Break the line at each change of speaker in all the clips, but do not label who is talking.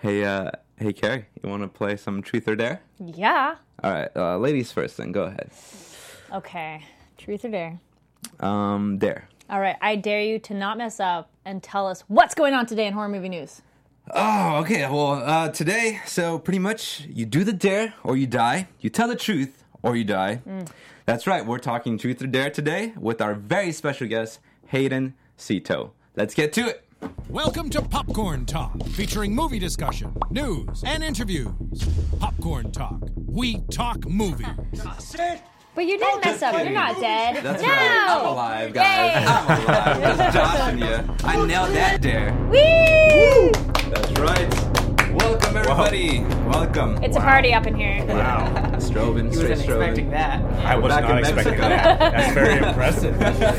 Hey, Carrie, you want to play some Truth or Dare?
Yeah.
All right, ladies first then, go ahead.
Okay. Truth or dare?
Dare.
All right, I dare you to not mess up and tell us what's going on today in horror movie news.
Oh, okay, well, today, so pretty much you do the dare or you die, you tell the truth or you die. That's right, we're talking Truth or Dare today with our very special guest, Hayden Szeto. Let's get to it.
Welcome to Popcorn Talk, featuring movie discussion, news, and interviews. Popcorn Talk. We talk movies.
But you didn't mess up. You're not dead.
That's
no!
right, I'm alive, guys.
Yay!
I'm alive. That's Josh and you. I nailed that dare.
Whee!
That's right. Welcome, everybody. Welcome.
It's a party up in here.
Wow.
Strobing,
He
straight
wasn't expecting
strobing.
that.
I was
Back
not
in
expecting
Mexico.
that. That's very impressive.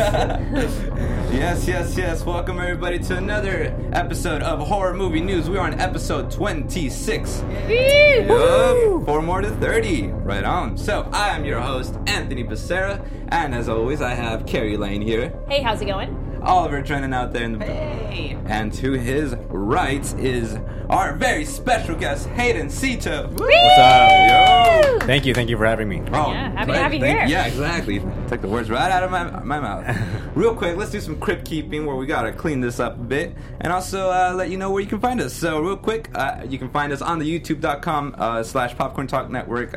Yes. Welcome, everybody, to another episode of Horror Movie News. We are on episode 26. Yup, 4 more to 30. Right on. So, I am your host, Anthony Becerra, and as always, I have Carrie Lane here,
Hey, how's it going?
Oliver Drennan out there in the
Hey!
and to his right is our very special guest, Hayden Szeto.
What's up?
Yo!
Thank you for having me.
Oh,
Yeah, happy to
right.
have you here.
Yeah, exactly. Took the words right out of my mouth. Real quick, let's do some crypt keeping where we gotta clean this up a bit, and also let you know where you can find us. So, real quick, you can find us on the YouTube.com/slash Popcorn Talk Network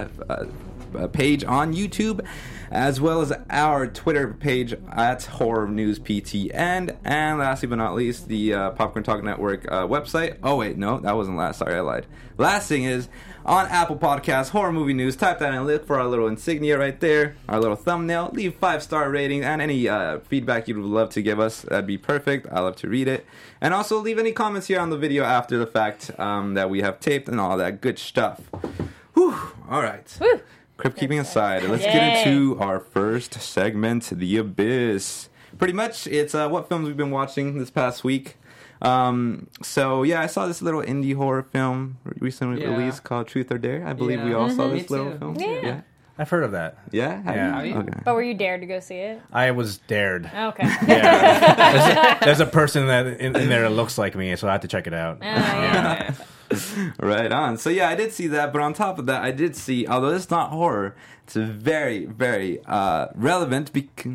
page on YouTube, as well as our Twitter page at Horror News PTN, and lastly but not least, the Popcorn Talk Network website. Oh wait, no, that wasn't last. Sorry, I lied. Last thing is on Apple Podcasts, Horror Movie News. Type that in and look for our little insignia right there, our little thumbnail. Leave 5-star rating and any feedback you'd love to give us. That'd be perfect. I love to read it. And also leave any comments here on the video after the fact that we have taped and all that good stuff. Whew. All right.
Woo!
Crypt keeping aside, let's get
Yay.
into our first segment, The Abyss. Pretty much, it's what films we've been watching this past week. So, yeah, I saw this little indie horror film recently released called Truth or Dare. I believe we all saw
Me
this little
too.
film.
Yeah.
I've heard of that.
Yeah? Have
Yeah.
you? Okay.
But were you dared to go see it?
I was dared.
Okay.
Yeah. There's a person that in there that looks like me, so I have to check it out.
Yeah.
Right on. So, yeah, I did see that, but on top of that, I did see, although it's not horror, it's a very, very relevant,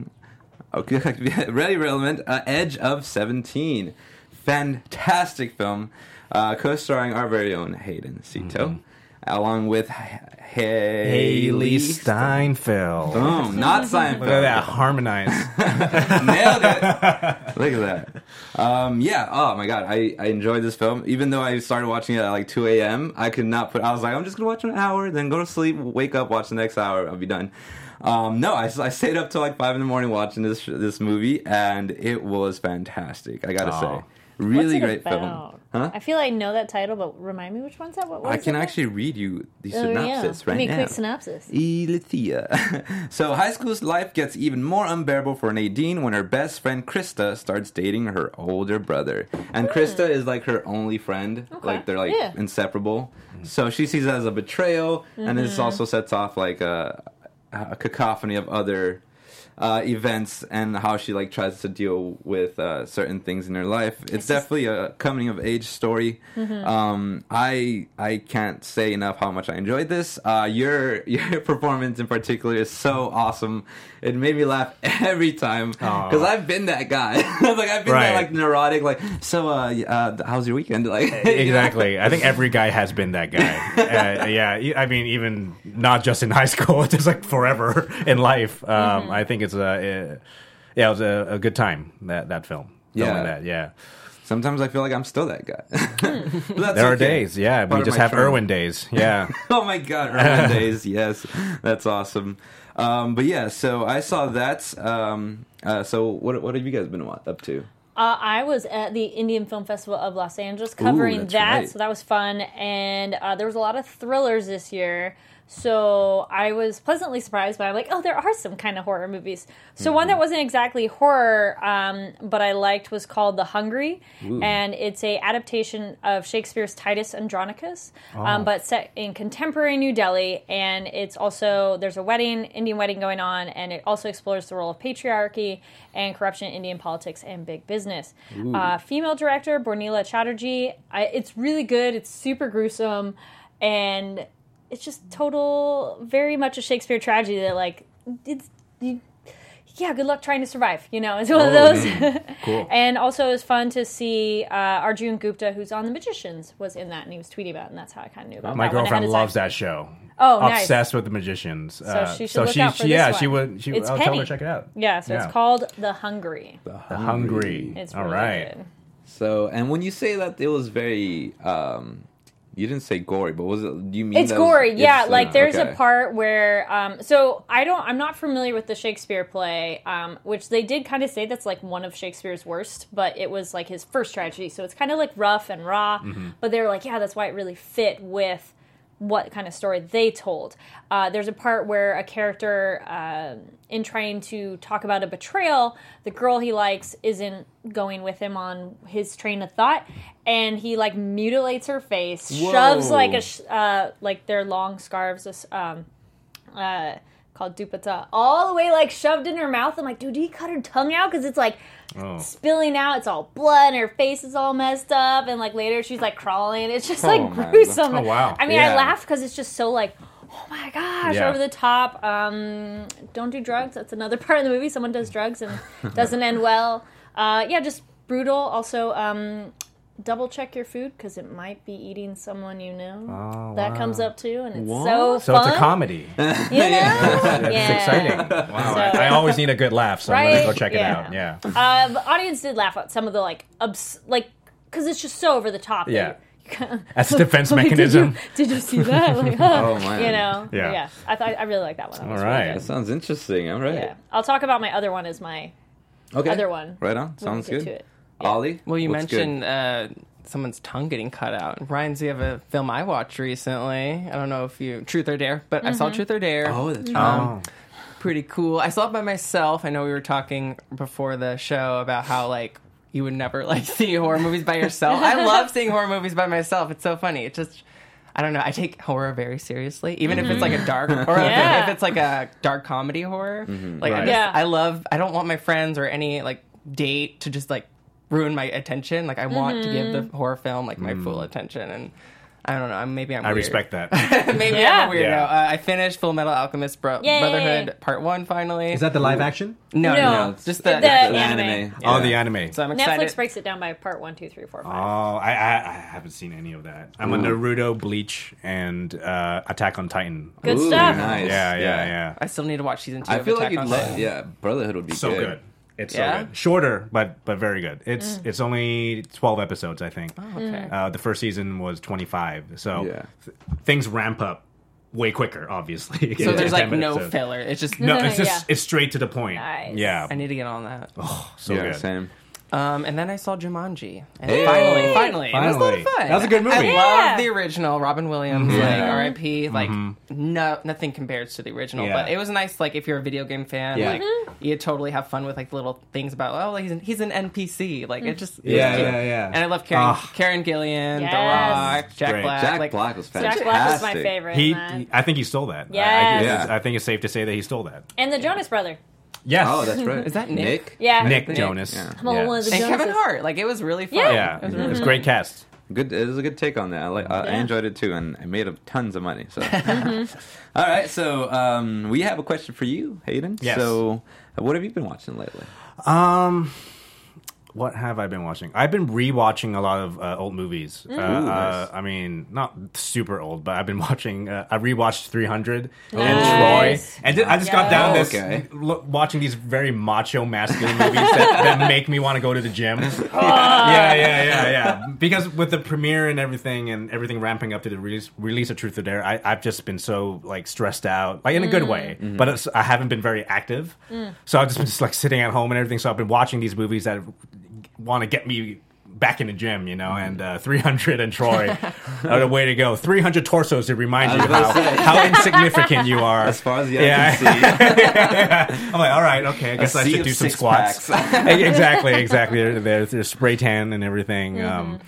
really relevant, Edge of 17. Fantastic film, co-starring our very own Hayden Szeto, along with
Haley Steinfeld.
Boom, not Seinfeld.
Look at that, harmonized.
Nailed it. Look at that. Yeah, oh my god, I enjoyed this film. Even though I started watching it at like 2 a.m., I could not I was like, I'm just going to watch an hour, then go to sleep, wake up, watch the next hour, I'll be done. No, I stayed up till like 5 in the morning watching this movie, and it was fantastic, I gotta say. Really
What's it
great
about?
film. Huh?
I feel I know that title, but remind me which one's that? What
I
was
can
it?
actually read you the
Oh, yeah.
synopsis right
Give me a
now.
quick synopsis.
Elithia. So high school's life gets even more unbearable for Nadine when her best friend Krista starts dating her older brother. And Krista is like her only friend.
Okay.
Like they're like
Yeah.
inseparable. So she sees it as a betrayal, and this also sets off like a cacophony of other events and how she like tries to deal with certain things in her life. It's definitely a coming of age story. I can't say enough how much I enjoyed this. Your performance in particular is so awesome. It made me laugh every time because I've been that guy. Like I've been that like neurotic. Like how's your weekend? Like
Exactly. I think every guy has been that guy. Yeah, I mean, even not just in high school, just like forever in life. I think it was a good time, that film. Filming that, yeah.
Sometimes I feel like I'm still that guy. But that's
There are
okay.
days, yeah.
Part
We
of
just
my
have
charm.
Irwin days, yeah.
Oh my god, Irwin days, yes. That's awesome. But yeah, so I saw that. So what have you guys been up to?
I was at the Indian Film Festival of Los Angeles covering
that's
that,
right.
so that was fun. And there was a lot of thrillers this year. So I was pleasantly surprised, but I'm like, oh, there are some kind of horror movies. So one that wasn't exactly horror, but I liked was called The Hungry, and it's a adaptation of Shakespeare's Titus Andronicus, but set in contemporary New Delhi. And it's also, there's a wedding, Indian wedding going on, and it also explores the role of patriarchy and corruption in Indian politics and big business. Female director, Bornila Chatterjee. It's really good. It's super gruesome, and it's just very much a Shakespeare tragedy that, like, good luck trying to survive, you know. It's one of those.
Cool.
And also it was fun to see Arjun Gupta, who's on The Magicians, was in that, and he was tweeting about it, and that's how I kind of knew about
My
that one ahead
girlfriend
of
loves
time.
that show.
Oh, nice.
Obsessed with The Magicians.
So she should look out for this one.
She would.
It's
I'll
Penny.
tell her to check it out.
Yeah, so it's called The Hungry.
The Hungry.
It's
All
really
right.
good.
So, and when you say that it was very, you didn't say gory, but was it? Do you mean
It's gory, yeah.
it's,
Like there's
okay.
a part where, so I'm not familiar with the Shakespeare play, which they did kind of say that's like one of Shakespeare's worst, but it was like his first tragedy, so it's kind of like rough and raw. But they were like, yeah, that's why it really fit with what kind of story they told. There's a part where a character, in trying to talk about a betrayal, the girl he likes isn't going with him on his train of thought, and he like mutilates her face,
Whoa.
shoves like like their long scarves, called dupatta, all the way like shoved in her mouth. I'm like, dude, did he cut her tongue out? Because it's like spilling out. It's all blood, and her face is all messed up. And like later, she's like crawling. It's just like
man.
gruesome.
Oh, wow.
I mean,
Yeah.
I laughed because it's just so like, oh my gosh,
Yeah.
over the top. Don't do drugs. That's another part of the movie. Someone does drugs and doesn't end well. Just brutal. Also, double check your food because it might be eating someone you know.
Oh,
that
wow.
comes up too, and it's
What?
so
So
fun.
it's a comedy.
You know?
That's
Yeah.
exciting. Wow.
So-
I always need a good laugh, so I'm
Right?
going to go check
Yeah.
it out. Yeah.
The audience did laugh at some of the like because it's just so over the top. that
Yeah.
you kinda-
As a defense
Like,
mechanism.
Did you see that? Like,
Oh, man.
You know?
Yeah.
But yeah. I really like that one. That was
All
really
right.
That sounds interesting. All right.
good. Yeah. I'll talk about my other one as my
Okay.
other one.
Right on.
when we
Sounds
get
good.
to it.
Ollie?
Well, you
what's good?
mentioned someone's tongue getting cut out. Ryan, do you have a film I watched recently? I don't know if you Truth or Dare, but I
Mm-hmm.
saw Truth or Dare.
Oh, that's right.
Pretty cool. I saw it by myself. I know we were talking before the show about how like you would never like see horror movies by yourself. I love seeing horror movies by myself. It's so funny. It just I don't know. I take horror very seriously, even if it's like a dark, or
Yeah.
if it's like a dark comedy horror. Like
Right.
Yeah.
I don't want my friends or any like date to just like ruin my attention. Like I want to give the horror film like my full attention, and I don't know. Maybe I'm.
I
weird.
respect that.
Maybe
Yeah.
I'm a weirdo.
Yeah.
I finished Full Metal Alchemist
Yay.
Brotherhood Part 1 finally.
Is that the live action?
No,
No.
no, it's just the
The anime.
Oh, the anime.
So I'm excited.
Netflix breaks it down by part 1, 2, 3, 4, 5.
Oh, I haven't seen any of that. I'm a Naruto, Bleach, and Attack on Titan.
Good
Ooh,
stuff.
Nice.
Yeah.
I still need to watch season 2
I
of
feel like
Attack
you'd
on
love.
Titan.
Yeah, Brotherhood would be
So good. It's
Yeah?
so good. Shorter, but very good. It's only 12 episodes, I think.
Okay.
The first season was 25, so
Yeah.
things ramp up way quicker. Obviously,
So there's like
10
no
episodes.
filler. It's just
No, it's just
Yeah.
it's straight to the point.
Nice.
Yeah,
I need to get on that.
so
Yeah,
good.
same.
And then I saw Jumanji, and
Hey!
finally, it was a lot of fun.
That was a good movie.
I
Yeah.
love the original. Robin Williams, like R.I.P. Like nothing compares to the original,
Yeah.
but it was nice. Like if you're a video game fan,
Yeah.
like you totally have fun with like little things about he's an NPC. Like it just
Yeah,
it was cute.
yeah.
And I love
Ah.
Karen Gillian,
Yes.
The Rock, Jack
Great.
Black.
Jack
like,
Black was
Jack
fantastic.
Black was my favorite. in that.
I think he stole that.
Yes.
I think it's safe to say that he stole that.
And the Jonas Brother.
Yes.
Oh, that's right.
Is that Nick?
Yeah.
Nick
Nick.
Jonas.
Yeah.
I'm on one of the
And Kevin
Jonases.
Hart. Like it was really fun.
Yeah.
Yeah, it's a great cast.
Good. It was a good take on that. I
Yeah.
enjoyed it too, and I made tons of money. So, all right. So, we have a question for you, Hayden.
Yes.
So, what have you been watching lately?
What have I been watching? I've been rewatching a lot of old movies.
nice.
I mean, not super old, but I've been watching. I rewatched 300 and
Nice.
Troy, and I just got down
Oh,
this
okay.
watching these very macho, masculine movies that make me want to go to the gym. Yeah. Because with the premiere and everything ramping up to the release of Truth or Dare, I've just been so like stressed out, like in a good way. But I haven't been very active, so I've just been like sitting at home and everything. So I've been watching these movies that want to get me back in the gym, and 300 and Troy are the way to go. 300 torsos to remind you how insignificant you are.
As far as the eye can see.
I'm like, all right, okay, I guess I should do some squats. Exactly. They're spray tan and everything.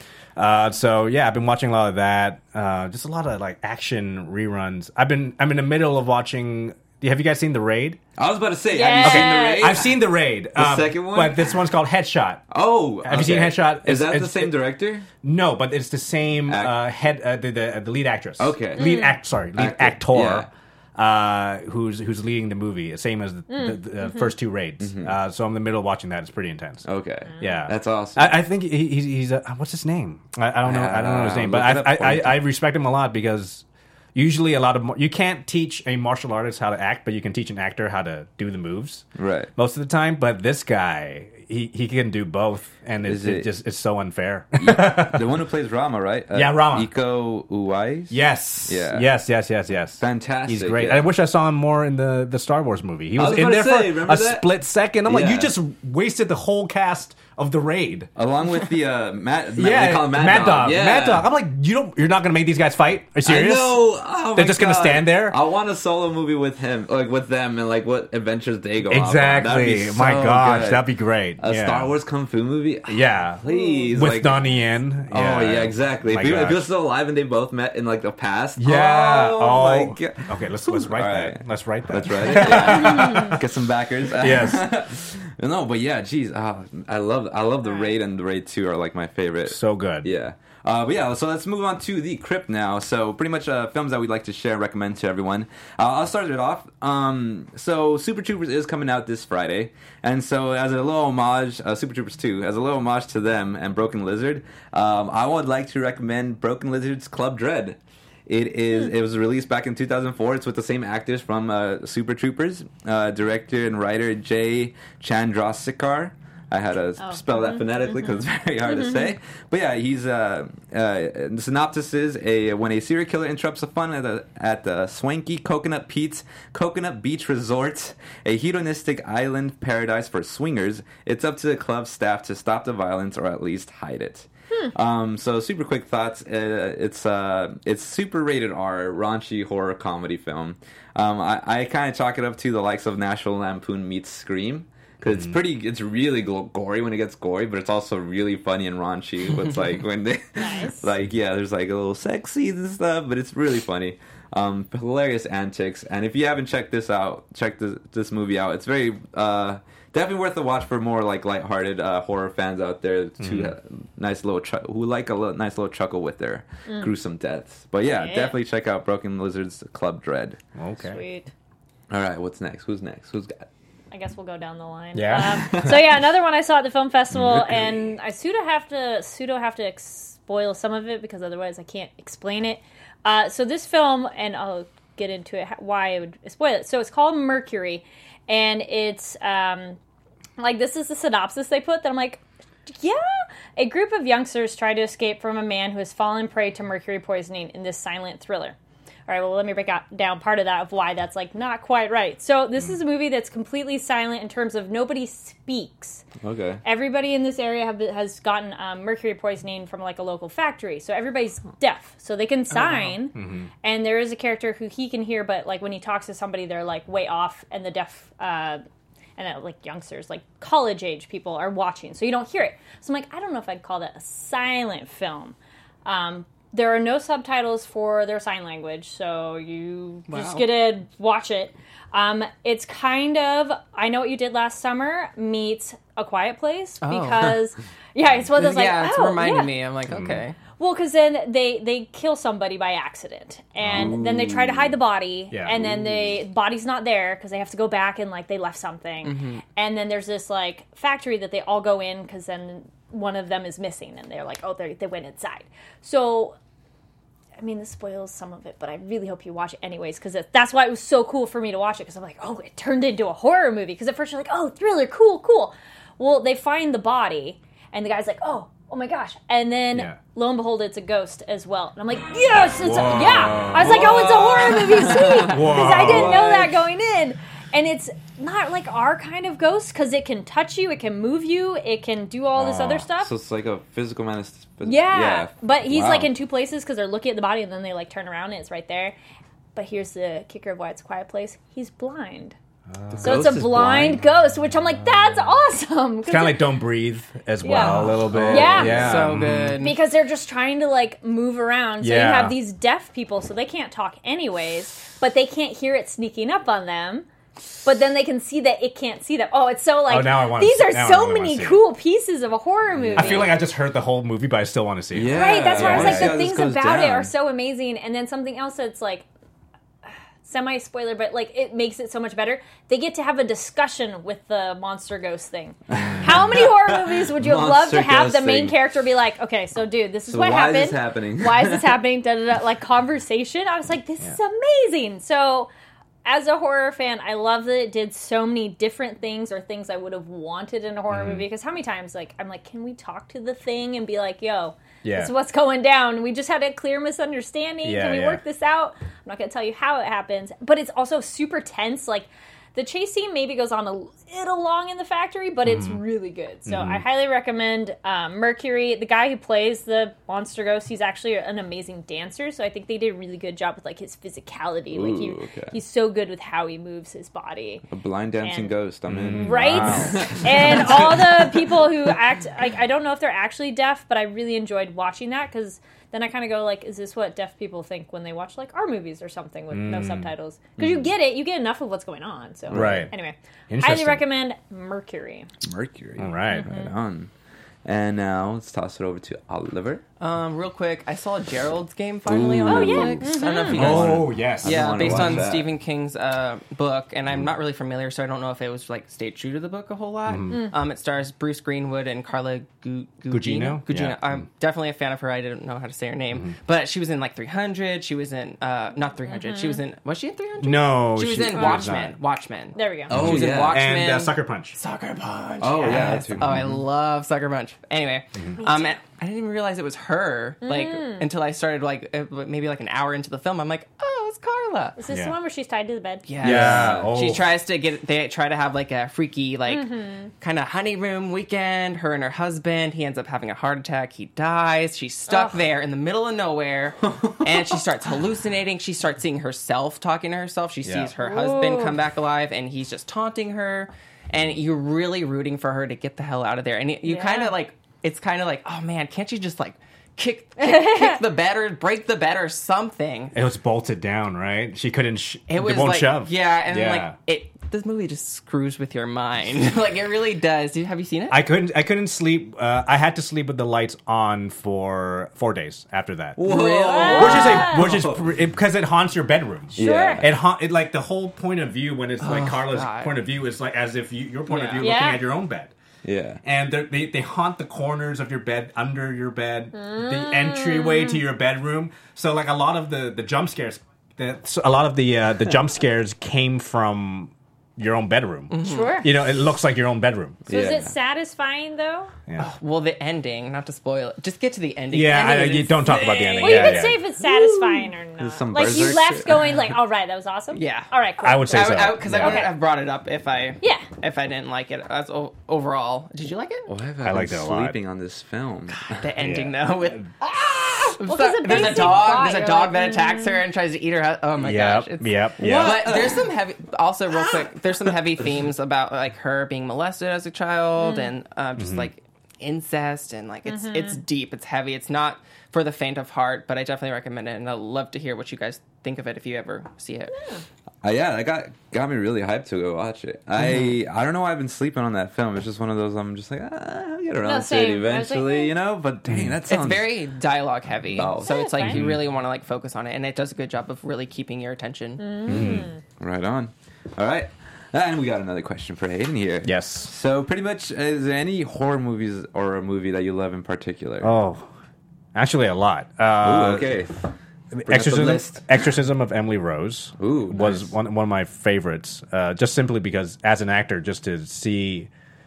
So yeah, I've been watching a lot of that. Just a lot of like action reruns. I'm in the middle of watching. Have you guys seen The Raid?
I was about to say,
Yeah.
have you seen The Raid?
I've seen The Raid.
The second one?
But this one's called Headshot.
Oh,
Have you seen Headshot?
Is that the
It's-
same director?
No, but it's the same the lead actress.
Okay.
Lead actor.
Yeah.
Who's leading the movie? Same as the first two Raids. So I'm in the middle of watching that. It's pretty intense.
Okay.
Yeah,
That's awesome.
I think he's what's his name? I don't know. I don't know his name, but
look it up for me.
I respect him a lot because usually you can't teach a martial artist how to act, but you can teach an actor how to do the moves.
Right.
Most of the time, but this guy he can do both, and it's so unfair.
The one who plays Rama, right?
Yeah, Rama.
Iko Uwais?
Yes.
Yeah.
Yes.
Fantastic.
He's great.
Yeah.
I wish I saw him more in the Star Wars movie. He was
was
in
about
there
to say,
for
remember
a
that?
split second. I'm like,
Yeah.
you just wasted the whole cast of The Raid.
Along with the Matt.
Yeah,
they call him Mad Dog. Yeah.
Mad Dog. I'm like, you're not gonna make these guys fight? Are you serious?
I know. Oh,
They're
my
just gonna
God.
stand there?
I want a solo movie with him, like with them, and like what adventures they go.
Exactly.
Off on. That'd be
My
so
gosh,
good.
that'd be great.
A
Yeah.
Star Wars kung fu movie.
Yeah,
Please,
with
like,
Donnie Yen.
Oh yeah, exactly.
My
If he
gosh.
was still alive and they both met in like the past.
Yeah.
Oh, my God.
Okay, let's write
All
that.
right.
Let's write that.
That's right. Yeah. Get some backers.
Yes.
No, but yeah, geez, I love the Raid and the Raid 2 are like my favorite.
So good.
Yeah. But yeah, so let's move on to the Crypt now. So pretty much films that we'd like to share and recommend to everyone. I'll start it off. So Super Troopers is coming out this Friday. And so as a little homage, Super Troopers 2, as a little homage to them and Broken Lizard, I would like to recommend Broken Lizard's Club Dread. It was released back in 2004. It's with the same actors from Super Troopers, director and writer Jay Chandrasekhar. I had to spell that phonetically because it's very hard to say. But yeah, he's the synopsis is when a serial killer interrupts the fun at the swanky Coconut Beach Resort, a hedonistic island paradise for swingers. It's up to the club staff to stop the violence or at least hide it. So super quick thoughts. It's super rated R, raunchy horror comedy film. I kind of chalk it up to the likes of National Lampoon meets Scream. Because it's really gory when it gets gory, but it's also really funny and raunchy. It's like when they,
Nice.
like, yeah, there's like a little sex scenes and stuff, but it's really funny. Hilarious antics. And if you haven't checked this out, check this movie out. It's very, definitely worth a watch for more like lighthearted horror fans out there nice little who like a nice little chuckle with their gruesome deaths. But yeah, definitely check out Broken Lizard's Club Dread.
Okay.
Sweet.
All right, what's next? Who's next? Who's got?
I guess we'll go down the line.
Yeah.
So yeah, another one I saw at the film festival, and I pseudo have to spoil some of it because otherwise I can't explain it. So this film, and I'll get into it why I would spoil it. So it's called Mercury, and it's like this is the synopsis they put that I'm like, yeah. A group of youngsters try to escape from a man who has fallen prey to mercury poisoning in this silent thriller. All right, well, let me break down part of that of why that's like not quite right. So this is a movie that's completely silent in terms of nobody speaks.
Okay.
Everybody in this area has gotten mercury poisoning from like a local factory. So everybody's deaf. So they can sign, and there is a character who he can hear, but like when he talks to somebody, they're like way off, and the deaf and like youngsters, like college age people are watching. So you don't hear it. So I'm like, I don't know if I'd call that a silent film. There are no subtitles for their sign language, so you just get to watch it. It's kind of I Know What You Did Last Summer meets A Quiet Place because, it's one of those like,
it's reminding me. I'm like, okay.
Well, because then they kill somebody by accident, and then they try to hide the body, and then the body's not there because they have to go back and like they left something, and then there's this like factory that they all go in because then one of them is missing, and they're like, oh, they went inside. So, I mean, this spoils some of it, but I really hope you watch it anyways because that's why it was so cool for me to watch it because I'm like, oh, it turned into a horror movie because at first you're like, oh, thriller, cool. Well, they find the body, and the guy's like, oh my gosh. And then, lo and behold, it's a ghost as well. And I'm like, yes! I was like, oh, it's a horror movie, sweet! Because I didn't know that going in. And it's not like our kind of ghost because it can touch you, it can move you, it can do all this other stuff.
So it's like a physical menace.
Yeah. But he's
Wow.
like in two places because they're looking at the body and then they like turn around and it's right there. But here's the kicker of why it's a quiet place. He's blind. So it's
ghost
a
is
blind ghost, which I'm like, that's awesome.
It's kind of like Don't Breathe as well,
Yeah.
a little bit.
Yeah.
So good.
because they're just trying to like move around. So you
Yeah.
have these deaf people, so they can't talk anyways, but they can't hear it sneaking up on them. But then they can see that it can't see them. Oh, it's so like
now I wanna
these
see-
are
now I
so
really wanna
many
see it.
cool pieces of a horror movie.
I feel like I just heard the whole movie, but I still want to see it.
Yeah.
Right, that's why I was
wanna
like,
see
the
how this
things
goes
about it
down.
are so amazing. And then something else that's like semi spoiler, but like it makes it so much better. They get to have a discussion with the monster ghost thing. How many horror movies would you have loved to
Monster
have the
ghost
main
thing.
character be like, okay, so dude, this is
So
what
why
happened.
is this happening?
Why is this happening? Da, da, da. Like conversation. I was like, this is amazing. So as a horror fan, I love that it did so many different things or things I would have wanted in a horror movie. Because how many times, like, I'm like, can we talk to the thing and be like, yo,
Yeah.
this is what's going down. We just had a clear misunderstanding.
Yeah,
can we
yeah.
work this out? I'm not going to tell you how it happens. But it's also super tense. Like, the chase scene maybe goes on a little long in the factory, but it's really good. So I highly recommend Mercury. The guy who plays the monster ghost, he's actually an amazing dancer. So I think they did a really good job with like his physicality.
Ooh,
Like
okay.
he's so good with how he moves his body.
A blind dancing
And-
ghost. I'm in.
Right?
Wow.
And all the people who act, like, I don't know if they're actually deaf, but I really enjoyed watching that because then I kind of go like, is this what deaf people think when they watch like our movies or something with no subtitles? Because you get it, you get enough of what's going on. So
Right.
Anyway,
Interesting.
highly recommend Mercury.
Mercury.
All right.
Right on. And now let's toss it over to Oliver.
Real quick, I saw Gerald's Game finally on
Ooh. Oh,
yeah.
Netflix. I don't know if you guys.
Oh, yes.
Yeah,
wanna
based
watch
on
that.
Stephen King's book, and I'm not really familiar, so I don't know if it was like stayed true to the book a whole lot. It stars Bruce Greenwood and Carla Gugino.
Yeah.
I'm definitely a fan of her. I didn't know how to say her name, but she was in like 300. She was in not 300. She was in. Was she in 300?
No,
she was in
was
Watchmen.
not.
Watchmen.
There we go.
Oh,
she was in
yeah.
Watchmen
And Sucker Punch.
Sucker Punch.
Oh, yeah,
yes.
that too.
Oh, I love Sucker Punch. Anyway, and I didn't even realize it was her like until I started like maybe like an hour into the film. I'm like, oh, it's Carla.
Is this
Yeah.
the one where she's tied to the bed?
Yes.
Yeah. Oh.
She tries to get. They try to have like a freaky like kind of honeymoon weekend. Her and her husband. He ends up having a heart attack. He dies. She's stuck there in the middle of nowhere, and she starts hallucinating. She starts seeing herself talking to herself. She
Yeah.
sees her husband come back alive, and he's just taunting her. And you're really rooting for her to get the hell out of there. And you
Yeah.
kind of like. It's kind of like, oh man, can't you just like kick the bed or break the bed or something?
It was bolted down, right? She couldn't.
It was
won't
like,
shove.
yeah, and like it. This movie just screws with your mind. Like it really does. Have you seen it?
I couldn't sleep. I had to sleep with the lights on for 4 days after that. Which is because it haunts your bedroom.
Sure.
Yeah.
It like the whole point of view when it's like Carla's
God.
point of view is like as if your point of
Yeah.
view
Yeah.
looking at your own bed.
Yeah.
And they haunt the corners of your bed, under your bed, the entryway to your bedroom. So like a lot of the jump scares, the jump scares came from your own bedroom.
Sure.
You know, it looks like your own bedroom.
So is
Yeah.
it satisfying though?
Yeah.
Well, the ending. Not to spoil it. Just get to the ending.
Yeah,
The ending
you
is
don't talk about the ending.
Well,
Yeah,
you can
yeah.
say if it's satisfying or not.
some
Like you
berserk
left
shit.
going like, all right, that was awesome.
Yeah.
All right, cool.
I would say so.
Because I
Yeah.
wouldn't have brought it up if I
Yeah.
didn't like it as overall. Did you like it?
Why have I,
I
been
liked it a lot.
sleeping on this film?
The ending though with.
Well, 'cause the
there's a
basic
dog.
plot,
There's a
you're
dog
like,
that attacks her and tries to eat her. Oh my gosh!
Yep.
But there's some heavy. Also, real quick, there's some heavy themes about like her being molested as a child and just like incest and like it's deep. It's heavy. It's not for the faint of heart, but I definitely recommend it, and I'd love to hear what you guys think of it if you ever see it.
Yeah, that got me really hyped to go watch it. I don't know why I've been sleeping on that film. It's just one of those I'm just like, I'll get around to it
same. I was like,
eventually, you know? But dang, that sounds...
It's very dialogue heavy,
Oh.
so it's like
fine.
you really want to like focus on it, and it does a good job of really keeping your attention.
Right on. All right. And we got another question for Hayden here.
Yes.
So pretty much, is there any horror movies or a movie that you love in particular?
Oh, actually, a lot.
Ooh, okay. up the list.
Exorcism of Emily Rose
Ooh,
was
nice.
one of my favorites. Just simply because, as an actor, just to see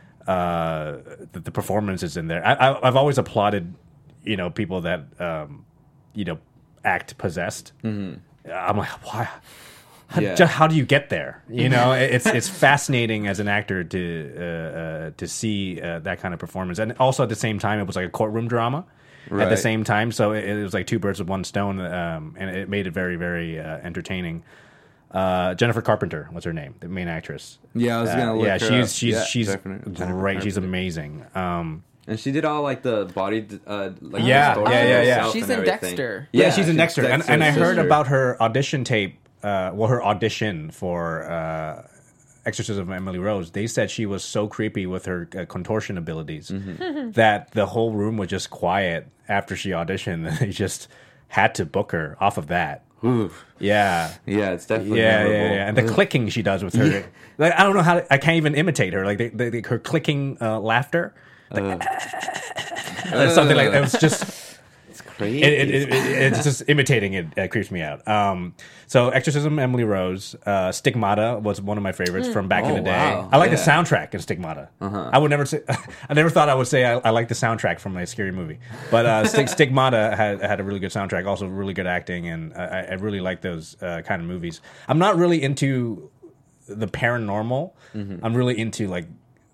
the performances in there, I've always applauded, people that act possessed. Mm-hmm. I'm like, just how do you get there? You know, it's fascinating as an actor to see that kind of performance, and also at the same time, it was like a courtroom drama. At the same time, so it was like two birds with one stone, and it made it very, very entertaining. Jennifer Carpenter was her name, the main actress.
Yeah, I was gonna look her up.
She's
Jennifer
great. She's
Carpenter.
amazing.
And she did all like the body, like
Yeah,
the story
yeah.
herself
She's
and
in
everything.
Dexter.
Yeah, she's in
she's
Dexter, and I heard
sister.
about her audition tape. Her audition for Exorcism of Emily Rose. They said she was so creepy with her contortion abilities that the whole room was just quiet after she auditioned. They just had to book her off of that.
Oof.
Yeah.
Yeah, it's definitely
Yeah,
memorable.
and the clicking she does with her, like I don't know how I can't even imitate her. Like her clicking laughter, like, something like that. It was just
Crazy.
it's just imitating it creeps me out. So Exorcism, Emily Rose, Stigmata was one of my favorites from back in the day.
wow.
I like the
Yeah.
soundtrack in Stigmata. I would never say, I never thought I would say I like the soundtrack from a scary movie, but Stigmata had a really good soundtrack, also really good acting, and I really like those kind of movies. I'm not really into the paranormal. I'm really into like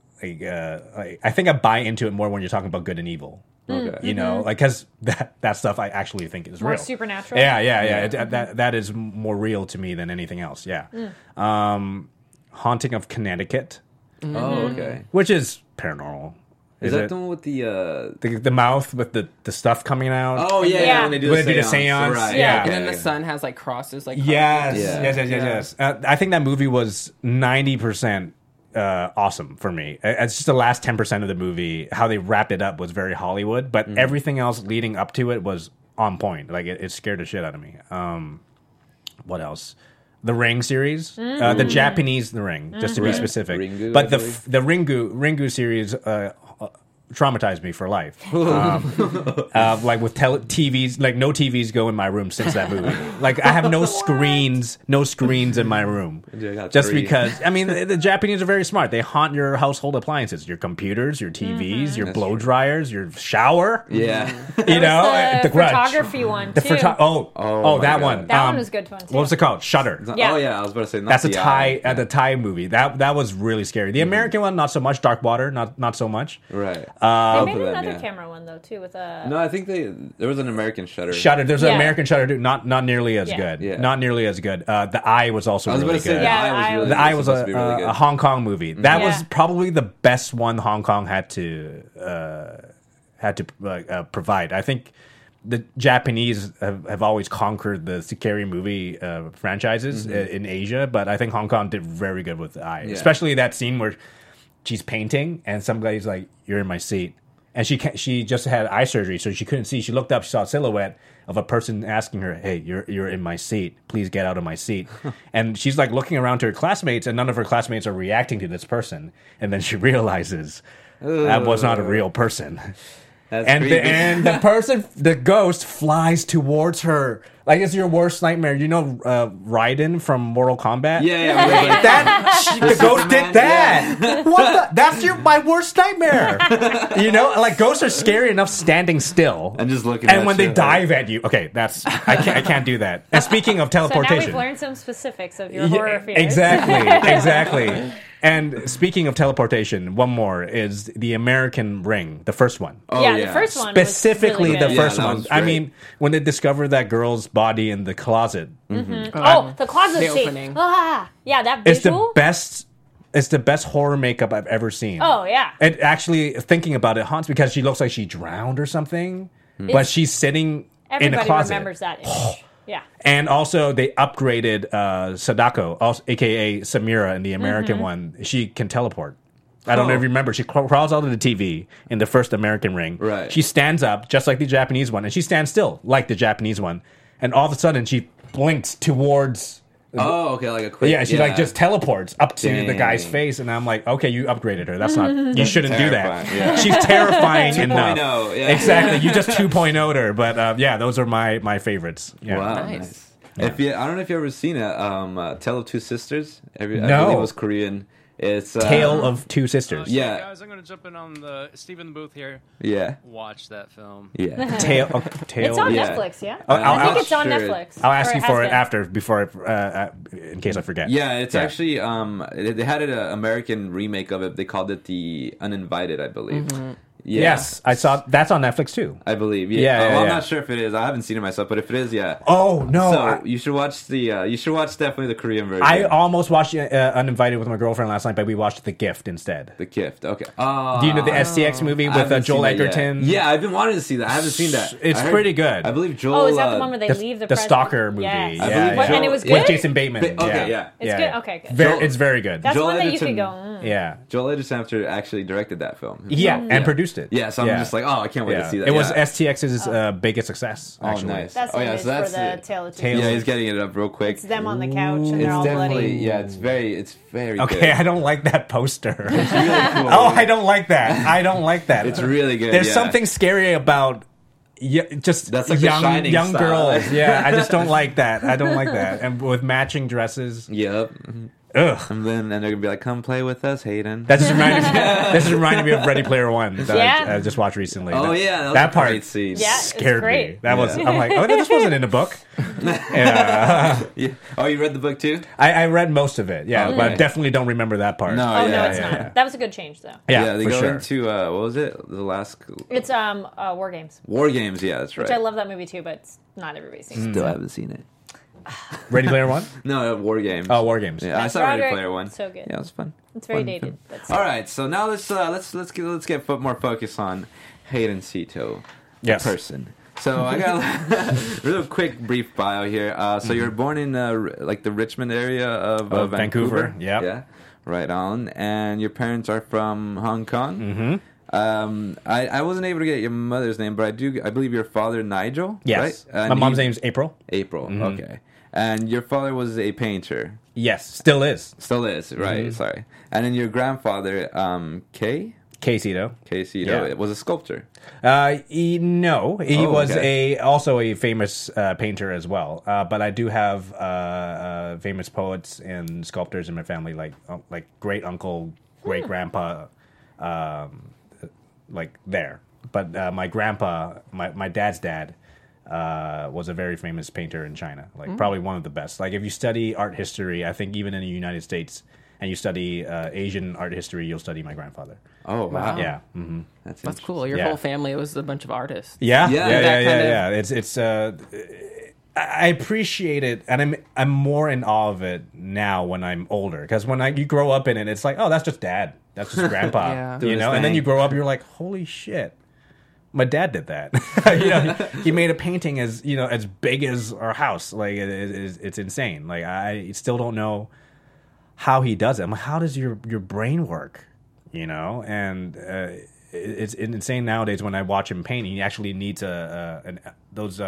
I think I buy into it more when you're talking about good and evil.
Okay.
You know, like because that stuff I actually think is
More
real.
supernatural?
Yeah. That is more real to me than anything else. Yeah. Haunting of Connecticut,
Oh, okay.
which is paranormal.
Is that
it
the one with the?
the mouth with the stuff coming out?
Oh yeah,
Yeah.
when they do
When
the
they do the
seance,
seance,
right?
yeah.
And then the sun has like crosses, like
Yes,
Yeah.
yes. I think that movie was 90% awesome for me. It's just the last 10% of the movie. How they wrapped it up was very Hollywood, but everything else leading up to it was on point. Like it scared the shit out of me. What else? The Ring series, the Japanese The Ring, just to be specific.
Ringu,
but
I
the
believe.
the Ringu series traumatized me for life. Like with TVs, like no TVs go in my room since that movie. Like I have no screens in my room.
You got
Just
3.
because, I mean, the Japanese are very smart. They haunt your household appliances, your computers, your TVs, your blow dryers, your shower.
Yeah.
You know,
the
Grudge.
photography one
The
too.
Oh my
that
God.
one.
That one was a good one too.
What was it called? Shutter.
Yeah.
Oh yeah, I was about to say. Not
That's a
the
Thai,
eye.
the Thai movie. That was really scary. The American one, not so much. Dark Water, not so much.
Right.
They made
Both of them,
another
yeah.
camera one though too with a.
No, I think there was an American Shutter.
Shutter. There's an
Yeah.
American Shutter too. Not nearly as
Yeah.
good.
Yeah.
Not nearly as good. The Eye was also
I was
really
about to say
good.
the
Yeah,
eye
the
was
Eye
really.
was-
The Eye was
supposed to be really good.
a Hong Kong movie. That was
Yeah.
probably the best one Hong Kong had to provide. I think the Japanese have always conquered the scary movie franchises in Asia, but I think Hong Kong did very good with The Eye,
Yeah.
especially that scene where she's painting and some guy's like, "You're in my seat," and she just had eye surgery, so she couldn't see. She looked up, she saw a silhouette of a person asking her, "Hey, you're in my seat. Please get out of my seat." And she's like looking around to her classmates, and none of her classmates are reacting to this person. And then she realizes that was not a real person.
That's
And
creepy.
the person, the ghost, flies towards her. Like it's your worst nightmare. You know, Raiden from Mortal Kombat.
Yeah. Like,
The ghost did
Superman,
that. What? That's my worst nightmare. You know, like ghosts are scary enough standing still
And just looking
And
at
when they
you.
dive at you, okay, I can't do that. And speaking of
So now
teleportation,
we've learned some specifics of your horror fears.
Exactly. And speaking of teleportation, one more is the American Ring, the first one.
oh,
yeah, the first one.
Specifically,
was
the
really
Yeah,
first
that
one.
was
I
great.
mean, when they discovered that girl's body in the closet,
good. Oh, the closet
The
scene.
opening.
Ah, yeah, that
it's
visual.
the best. It's the best horror makeup I've ever seen.
Oh yeah.
It actually, thinking about it, haunts because she looks like she drowned or something, but
It's-
she's sitting in a
Everybody
closet.
remembers that image. Yeah.
And also, they upgraded Sadako, also, aka Samira, in the American one. She can teleport. I don't know if you remember. She crawls out of the TV in the first American Ring.
Right.
She stands up just like the Japanese one, and she stands still like the Japanese one. And all of a sudden, she blinks towards.
Oh, okay, like a quick.
Yeah, she like just teleports up to the
Dang.
guy's face, and I'm like, okay, you upgraded her. That's not. You shouldn't do that.
terrifying, yeah.
She's terrifying enough.
2.0, yeah.
Exactly. You just 2.0'd her, but yeah, those are my favorites. Yeah.
Wow,
Nice.
nice. If you, I don't know if you ever seen it. Tale of Two Sisters. I
No.
believe it was Korean, It's
Tale of Two Sisters.
Yeah.
Guys, I'm going to jump in on the Stephen Booth here.
Yeah.
Watch that film.
Yeah.
Tale.
It's on
Yeah.
Netflix, yeah?
Oh,
I think
I'll-
it's on
sure.
Netflix.
I'll ask
Or
you
it
for
has
it
been.
after, before, in case I forget.
Yeah, it's actually they had an American remake of it. They called it The Uninvited, I believe. Yeah.
Yes, I saw that's on Netflix too.
I believe.
Yeah, yeah,
well, I'm
yeah.
not sure if it is. I haven't seen it myself, but if it is, yeah.
Oh no!
So you should watch definitely the Korean version.
I almost watched Uninvited with my girlfriend last night, but we watched The Gift instead.
The Gift. Okay.
Do you know the STX movie
I
with
haven't
Joel
seen that yet.
Egerton?
Yeah, I've been wanting to see that. I haven't seen that.
It's
I heard-
pretty good.
I believe Joel.
Oh, is that the one where they leave the
the
present?
Stalker movie.
Yes.
Yeah,
I believe
What,
Joel-
and it was
with
good?
Jason Bateman.
Okay, yeah.
It's good? Okay, good.
It's very good.
That's
Joel
one that you
Edgerton-
could go,
yeah.
Joel Edgerton actually directed that film.
Yeah,
Mm-hmm.
and produced it.
Yeah, so I'm just like, oh, I can't wait to see that.
It was
Yeah.
STX's biggest success, actually.
Oh, nice.
That's
oh,
the
yeah,
image
so that's
for the
it.
Tale of Two
Tale-
Yeah,
Sisters.
he's getting it up real quick.
It's them on the couch and they're
It's
all
definitely
bloody.
yeah. It's very
Okay,
good.
I don't like that poster.
It's really cool.
Oh, I don't like that. I don't like that.
It's really good.
There's
yeah.
something scary about just
That's like the Shining
young
style.
girls. Yeah, I just don't like that. I don't like that. And with matching dresses.
Yep.
Ugh.
And then they're gonna be like, "Come play with us, Hayden."
That just reminded me of Ready Player One that
Yeah.
I just watched recently.
Oh,
that,
yeah, that was
that
a
part
great scene.
Yeah, it's
scared me.
great.
That was.
Yeah.
I'm like, oh, this wasn't in the book. Yeah.
Yeah. Oh, you read the book too?
I read most of it. Yeah,
Okay.
but I definitely don't remember that part.
No.
Oh,
yeah,
no, it's
yeah,
not.
yeah.
That was a good change, though.
Yeah,
they
for
go
sure.
into what was it? The last
It's War Games,
War Games. Yeah, that's right.
which I love that movie too, but it's not everybody's seen.
Still haven't seen it.
Ready Player One.
No, War Games.
Oh, War Games.
Yeah, I
That's
saw Ready
Roderick.
Player One.
So good.
Yeah, it was fun.
It's very
Fun
dated.
film.
But
All right, so now let's get more focus on Hayden Sito,
Yes.
the person. So I got a real quick brief bio here. So you were born in like the Richmond area of
Vancouver. Yep.
Yeah, right on. And your parents are from Hong Kong.
Mm-hmm.
I wasn't able to get your mother's name, but I believe your father Nigel.
Yes.
Right?
My mom's name's April.
April.
Mm-hmm.
Okay. And your father was a painter.
Yes, still is.
Still is, right?
Mm-hmm.
Sorry. And then your grandfather,
Casito.
Casey,
Yeah.
was a sculptor.
He was
okay.
also a famous painter as well. But I do have famous poets and sculptors in my family, like great uncle, great grandpa, like there. But my grandpa, my dad's dad, was a very famous painter in China, like probably one of the best. Like if you study art history, I think even in the United States, and you study Asian art history, you'll study my grandfather.
Oh, wow.
Yeah. Mm-hmm.
That's cool. Your
Yeah.
whole family was a bunch of artists.
Yeah,
Yeah,
yeah,
that
yeah,
kind of-
yeah. It's I appreciate it, and I'm more in awe of it now when I'm older. Because when you grow up in it, it's like, oh, that's just dad, that's just grandpa,
Yeah.
you
Doing his
know. And then
thing.
you grow up, you're like, holy shit, my dad did that. You know, he made a painting as big as our house. Like it's insane. Like I still don't know how he does it. I'm like, how does your brain work? You know, and it's insane nowadays when I watch him paint. He actually needs those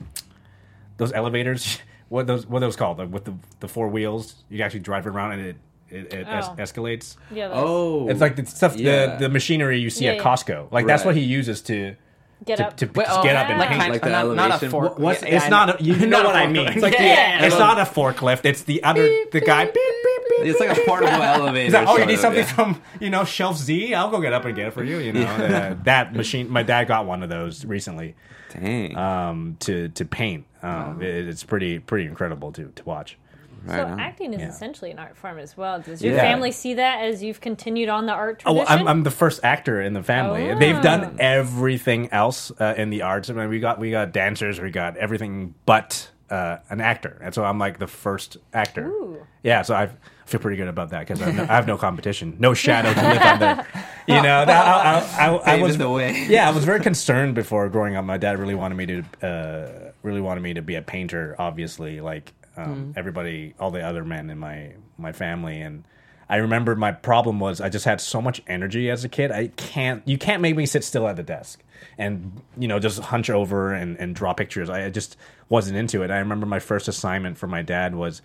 elevators. What are those called? Like with the four wheels, you actually drive it around and it escalates.
yeah, that's-
Oh.
It's like the stuff,
yeah.
the machinery you see
Yeah,
at
yeah.
Costco. Like that's
Right.
what he uses to
get up.
Wait,
just get up and
like
paint.
kind
Like
of,
the
not a
elevation.
fork.
What's
Yeah,
it's
I
not you know
Not a
what I
forklift.
mean. It's like
Yeah.
it's not a forklift. It's the other the guy. Beep beep beep.
It's like a portable elevator.
He's like, oh, you
sort
need
of,
something
yeah.
from shelf Z? I'll go get up and get it for you. You know that machine. My dad got one of those recently
Dang.
to paint. It's pretty incredible to watch.
Right
So
on.
acting is
Yeah.
essentially an art form as well. Does your
Yeah.
family see that as you've continued on the art
Oh,
tradition?
well, I'm the first actor in the family.
Oh.
They've done everything else in the arts. I mean, we got dancers, we got everything but an actor, and so I'm like the first actor.
Ooh.
Yeah, so I feel pretty good about that because I have no competition, no shadow to live under. You know, I
Paving
was
the way.
yeah, I was very concerned before growing up. My dad really wanted me to be a painter, obviously, like everybody, all the other men in my family. And I remember my problem was I just had so much energy as a kid. You can't make me sit still at the desk and just hunch over and draw pictures. I just wasn't into it. I remember my first assignment for my dad was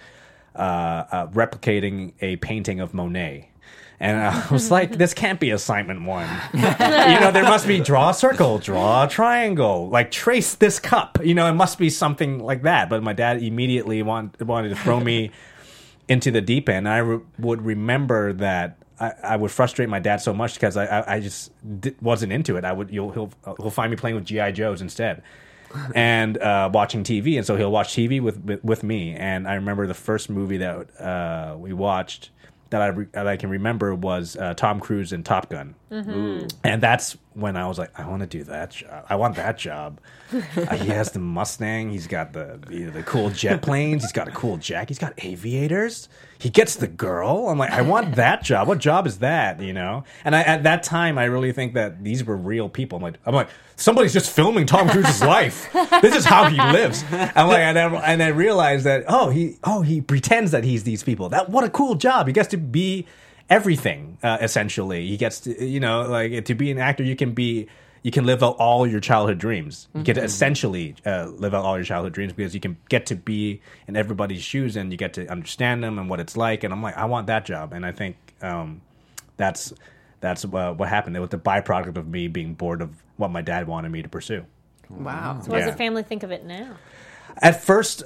replicating a painting of Monet. And I was like, this can't be assignment 1. There must be draw a circle, draw a triangle, like trace this cup. It must be something like that. But my dad immediately wanted to throw me into the deep end. I would remember that I would frustrate my dad so much because I just wasn't into it. He'll find me playing with GI Joes instead, and watching TV. And so he'll watch TV with me. And I remember the first movie that we watched that I can remember was Tom Cruise in Top Gun. And that's when I was like, I want to do that job. I want that job. He has the Mustang. He's got the cool jet planes. He's got a cool jacket. He's got aviators. He gets the girl. I'm like, I want that job. What job is that? And at that time, I really think that these were real people. I'm like, somebody's just filming Tom Cruise's life. This is how he lives. I'm like, and I realized that he pretends that he's these people. What a cool job. He gets to be everything, essentially. He gets to, to be an actor, you can live out all your childhood dreams. You get to essentially live out all your childhood dreams because you can get to be in everybody's shoes and you get to understand them and what it's like. And I'm like, I want that job. And I think that's what happened. It was the byproduct of me being bored of what my dad wanted me to pursue.
Wow.
So what does the family think of it now?
At first,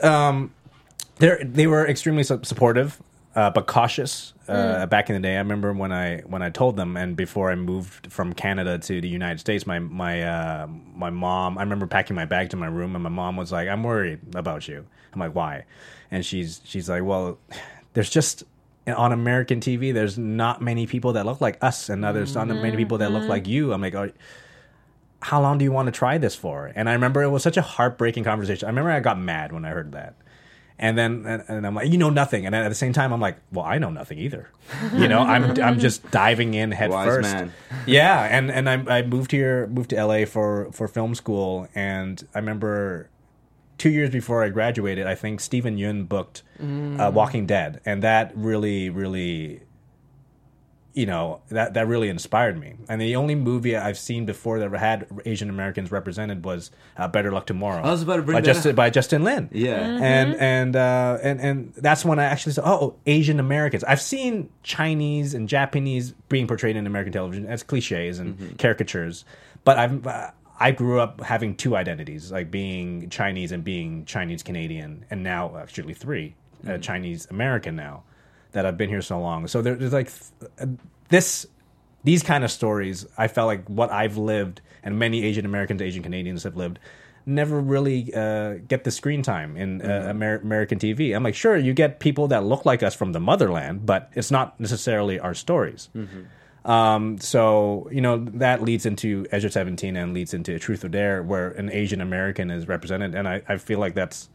they were extremely supportive. But cautious back in the day. I remember when I told them, and before I moved from Canada to the United States, my mom. I remember packing my bag to my room, and my mom was like, "I'm worried about you." I'm like, "Why?" And she's like, "Well, there's just on American TV, there's not many people that look like us, and there's not many people that look like you." I'm like, "How long do you want to try this for?" And I remember it was such a heartbreaking conversation. I remember I got mad when I heard that. And then and I'm like, you know nothing. And then at the same time, I'm like, well, I know nothing either. I'm just diving in head
Wise
first.
man.
Yeah, and I moved to LA for film school. And I remember 2 years before I graduated, I think Steven Yeun booked Walking Dead, and that really, really, that really inspired me. And the only movie I've seen before that had Asian Americans represented was Better Luck Tomorrow.
I was about to bring that up.
By Justin Lin.
Yeah.
And that's when I actually said, Asian Americans. I've seen Chinese and Japanese being portrayed in American television as cliches and caricatures, but I grew up having two identities, like being Chinese and being Chinese Canadian, and now actually three, Chinese American now. That I've been here so long. So there's like these kind of stories, I felt like what I've lived and many Asian Americans, Asian Canadians have lived, never really get the screen time in American TV. I'm like, sure, you get people that look like us from the motherland, but it's not necessarily our stories. So, that leads into Edge of 17 and leads into Truth or Dare, where an Asian American is represented. And I feel like that's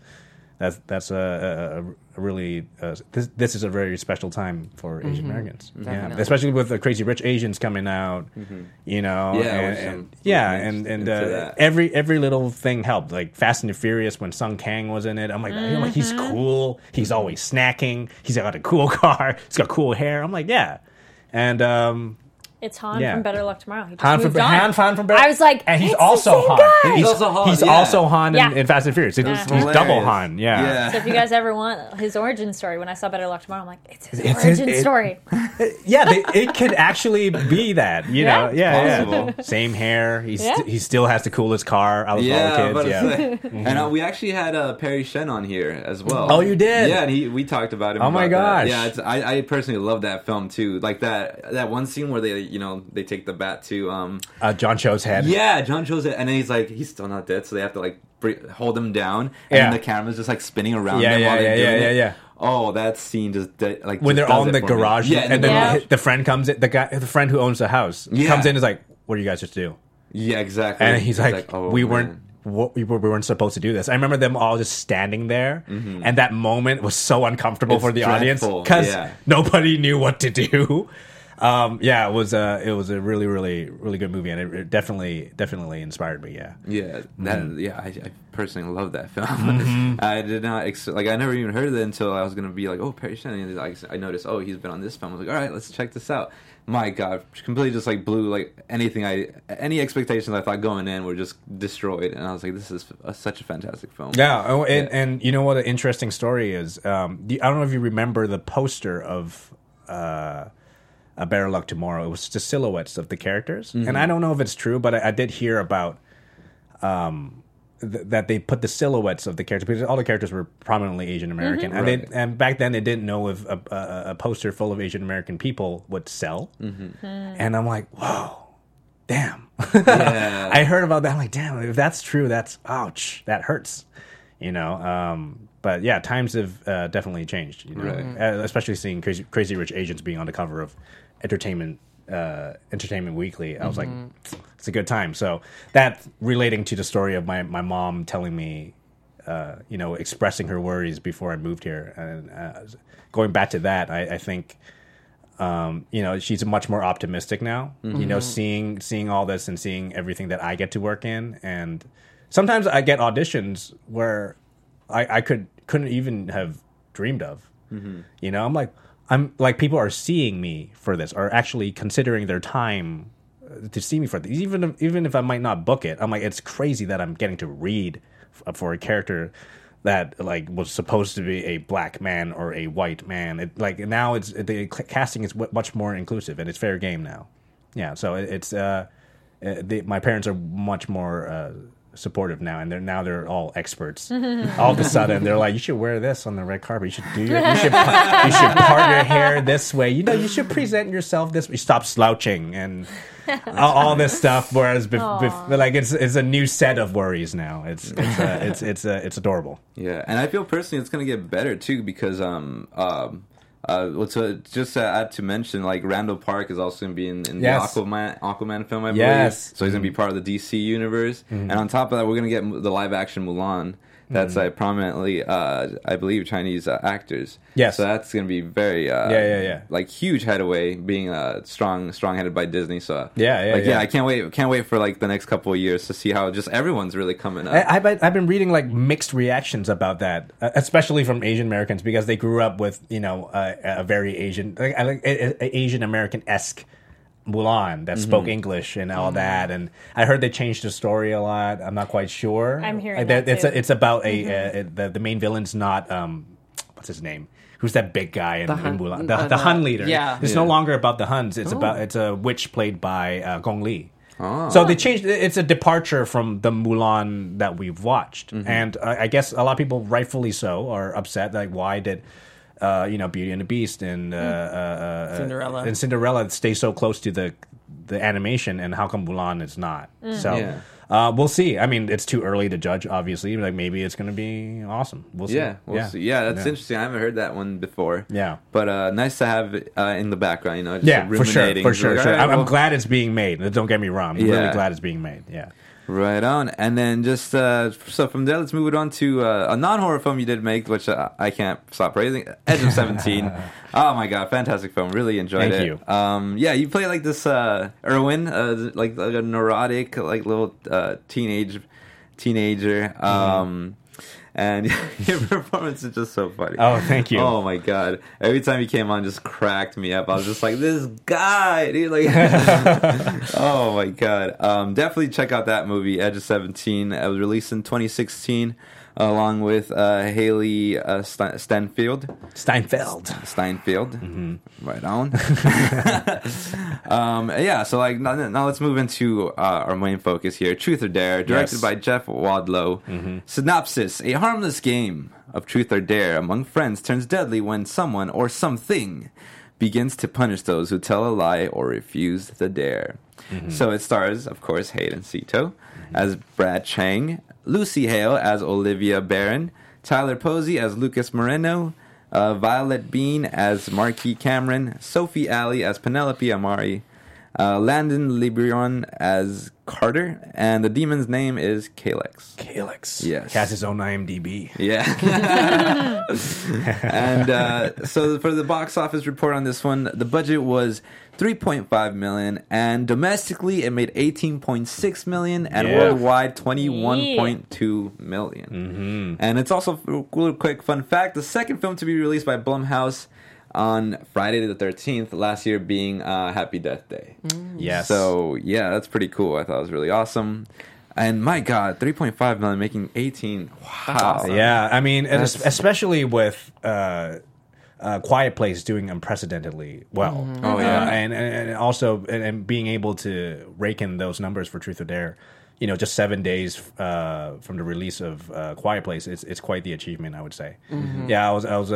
a really this is a very special time for Asian Americans, especially with the Crazy Rich Asians coming out, and every little thing helped. Like Fast and the Furious when Sung Kang was in it, I'm like, he's cool. He's always snacking. He's got a cool car. He's got cool hair. I'm like, yeah, and.
It's Han from Better Luck Tomorrow. He just
Han
moved
from Better.
I was like,
and he's
it's
also
the same
Han.
guy.
He's also Han in Fast and Furious. He's
hilarious.
double Han. Yeah.
So if you guys ever want his origin story, when I saw Better Luck Tomorrow, I'm like, it's his origin story.
It could actually be that.
Possible.
Same hair. He still has the coolest car out of all the kids.
And we actually had Perry Shen on here as well.
Oh, you did?
Yeah, and we talked about him.
Oh my gosh.
That. Yeah, I personally love that film too. Like that one scene where they take the bat to
John Cho's head.
Yeah, John Cho's head, and then he's still not dead, so they have to hold him down, and then the camera's just spinning around them while they're doing it. Yeah. Oh, that scene just
when they're all in the garage, and then the friend comes in, the friend who owns the house comes in and is like, "What do you guys just do?"
Yeah, exactly.
And he's like, "We weren't supposed to do this." I remember them all just standing there, and that moment was so uncomfortable for the audience because nobody knew what to do. It was a really, really, really good movie, and it definitely inspired me.
I personally love that film. I did not I never even heard of it until I was gonna be like, oh, Perry Shen, and I noticed, oh, he's been on this film. I was like, all right, let's check this out. My God, completely just blew any expectations I thought going in were just destroyed, and I was like, this is such a fantastic film.
Yeah, and you know what an interesting story is? I don't know if you remember the poster of A Better Luck Tomorrow. It was just silhouettes of the characters, and I don't know if it's true, but I did hear about that they put the silhouettes of the characters, because all the characters were prominently Asian American, and
Right.
and back then they didn't know if a poster full of Asian American people would sell, and I'm like, whoa, damn.
Yeah.
I heard about that. I'm like, damn, if that's true, that's ouch, that hurts, But yeah, times have definitely changed,
Right.
Especially seeing Crazy Rich Asians being on the cover of Entertainment Weekly. I was like, it's a good time. So that relating to the story of my mom telling me, expressing her worries before I moved here, and going back to that, I think. She's much more optimistic now. Seeing all this and seeing everything that I get to work in, and sometimes I get auditions where I couldn't even have dreamed of. I'm like people are seeing me for this, or actually considering their time to see me for this. Even if I might not book it, I'm like, it's crazy that I'm getting to read for a character that like was supposed to be a black man or a white man. Now the casting is much more inclusive, and it's fair game now. Yeah, so it's my parents are much more supportive now, and they're all experts. All of a sudden, they're like, you should wear this on the red carpet. You should you should part your hair this way. You should present yourself this way. Stop slouching and all this stuff. Whereas it's a new set of worries now. It's adorable.
Yeah, and I feel personally it's gonna get better too, because just to add to mention, like Randall Park is also gonna be in the
Yes.
Aquaman film, I believe.
Yes.
So he's gonna be part of the DC universe, and on top of that, we're gonna get the live action Mulan. That's prominently, I believe, Chinese actors.
Yes.
So that's going to be very, like huge headway, being strong headed by Disney. So I can't wait for like the next couple of years to see how just everyone's really coming up.
I've been reading like mixed reactions about that, especially from Asian Americans, because they grew up with a very Asian, Asian American-esque Mulan that spoke English and all that, and I heard they changed the story a lot. I'm not quite sure.
I'm hearing that too.
It's about the main villain's not what's his name? Who's that big guy in Mulan? The Hun leader.
Yeah.
It's no longer about the Huns. It's a witch played by Gong Li. So they changed. It's a departure from the Mulan that we've watched, and I guess a lot of people, rightfully so, are upset. Like, why did Beauty and the Beast and Cinderella stay so close to the animation, and how come Mulan is not? So we'll see. I mean, it's too early to judge, obviously. Like, maybe it's going to be awesome. We'll see.
We'll see. Yeah, that's interesting. I haven't heard that one before.
Yeah,
but nice to have it in the background.
For sure.
Like,
I'm glad it's being made. Don't get me wrong. I'm really glad it's being made. Yeah.
Right on. And then just so from there, let's move it on to a non-horror film you did make, which I can't stop praising, Edge of 17. Oh my god, fantastic film. Really enjoyed it.
Thank you.
You play like this Erwin, like a neurotic, like little teenager. And your performance is just so funny.
Oh, thank you.
Oh my god! Every time he came on, just cracked me up. I was just like, this guy, dude. Like, oh my god! Definitely check out that movie, Edge of 17. It was released in 2016, along with Haley Steinfeld. Right on. So like now let's move into our main focus here. Truth or Dare, directed by Jeff Wadlow. Synopsis: a harmless game of truth or dare among friends turns deadly when someone or something begins to punish those who tell a lie or refuse the dare. So it stars, of course, Hayden Sito as Brad Chang, Lucy Hale as Olivia Barron, Tyler Posey as Lucas Moreno, Violet Bean as Marquis Cameron, Sophie Alley as Penelope Amari, Landon Lebrion as Carter, and the demon's name is Calyx. Yes.
Has his own IMDb.
Yeah. And so for the box office report on this one, the budget was $3.5 million, and domestically it made $18.6 million, and worldwide $21.2 million. And it's also a real quick fun fact: the second film to be released by Blumhouse on Friday the 13th last year being Happy Death Day.
Yes.
So yeah, that's pretty cool. I thought it was really awesome. And my God, 3.5 million making 18. Wow.
Yeah, I mean, especially with Quiet Place doing unprecedentedly well.
Oh yeah,
and also and being able to rake in those numbers for Truth or Dare. just 7 days from the release of Quiet Place, it's quite the achievement, I would say. Yeah, I was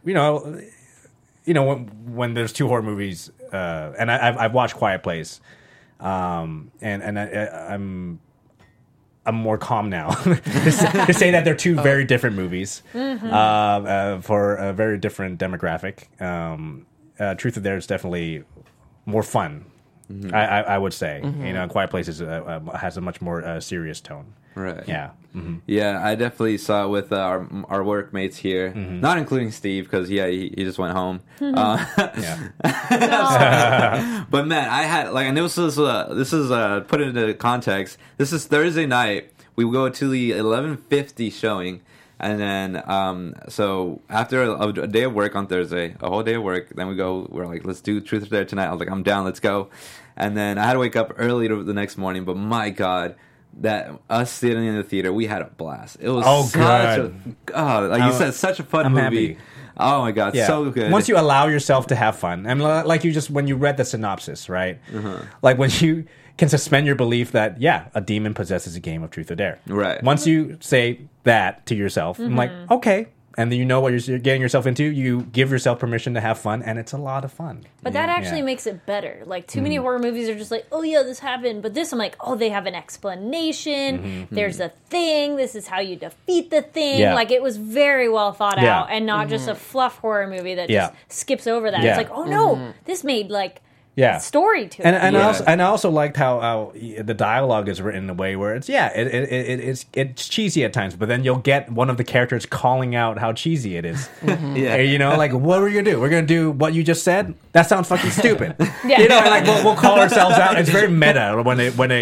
when there's two horror movies, and I've watched Quiet Place, and I'm more calm now to say that they're two very different movies for a very different demographic. Truth or Dare is definitely more fun. I would say, Quiet Place has a much more serious tone.
Right.
Yeah.
Yeah, I definitely saw it with our workmates here, not including Steve because he just went home.
Yeah.
But man, I had and this is put into context. This is Thursday night. We go to the 11:50 showing. And then, so after a day of work on Thursday, a whole day of work, then we're like, let's do Truth or Dare tonight. I was like, I'm down, let's go. And then I had to wake up early the next morning, but my God, that us sitting in the theater, we had a blast. It was you said, such a fun movie.
Happy.
Oh my God, so good.
Once you allow yourself to have fun, and like when you read the synopsis, right? Like when you can suspend your belief that a demon possesses a game of Truth or Dare.
Right.
Once you say that to yourself, I'm like, okay, and then you know what you're getting yourself into. You give yourself permission to have fun, and it's a lot of fun.
But that actually makes it better. Like, too many horror movies are just like, oh yeah, this happened. But this, I'm like, oh, they have an explanation. There's a thing. This is how you defeat the thing.
Yeah.
Like, it was very well thought out, and not just a fluff horror movie that just skips over that.
Yeah.
It's like, oh no, this made story to it.
And I also liked how the dialogue is written in a way where it's it's cheesy at times, but then you'll get one of the characters calling out how cheesy it is. Like, what are we gonna do? We're gonna do what you just said? That sounds fucking stupid. We'll call ourselves out. It's very meta when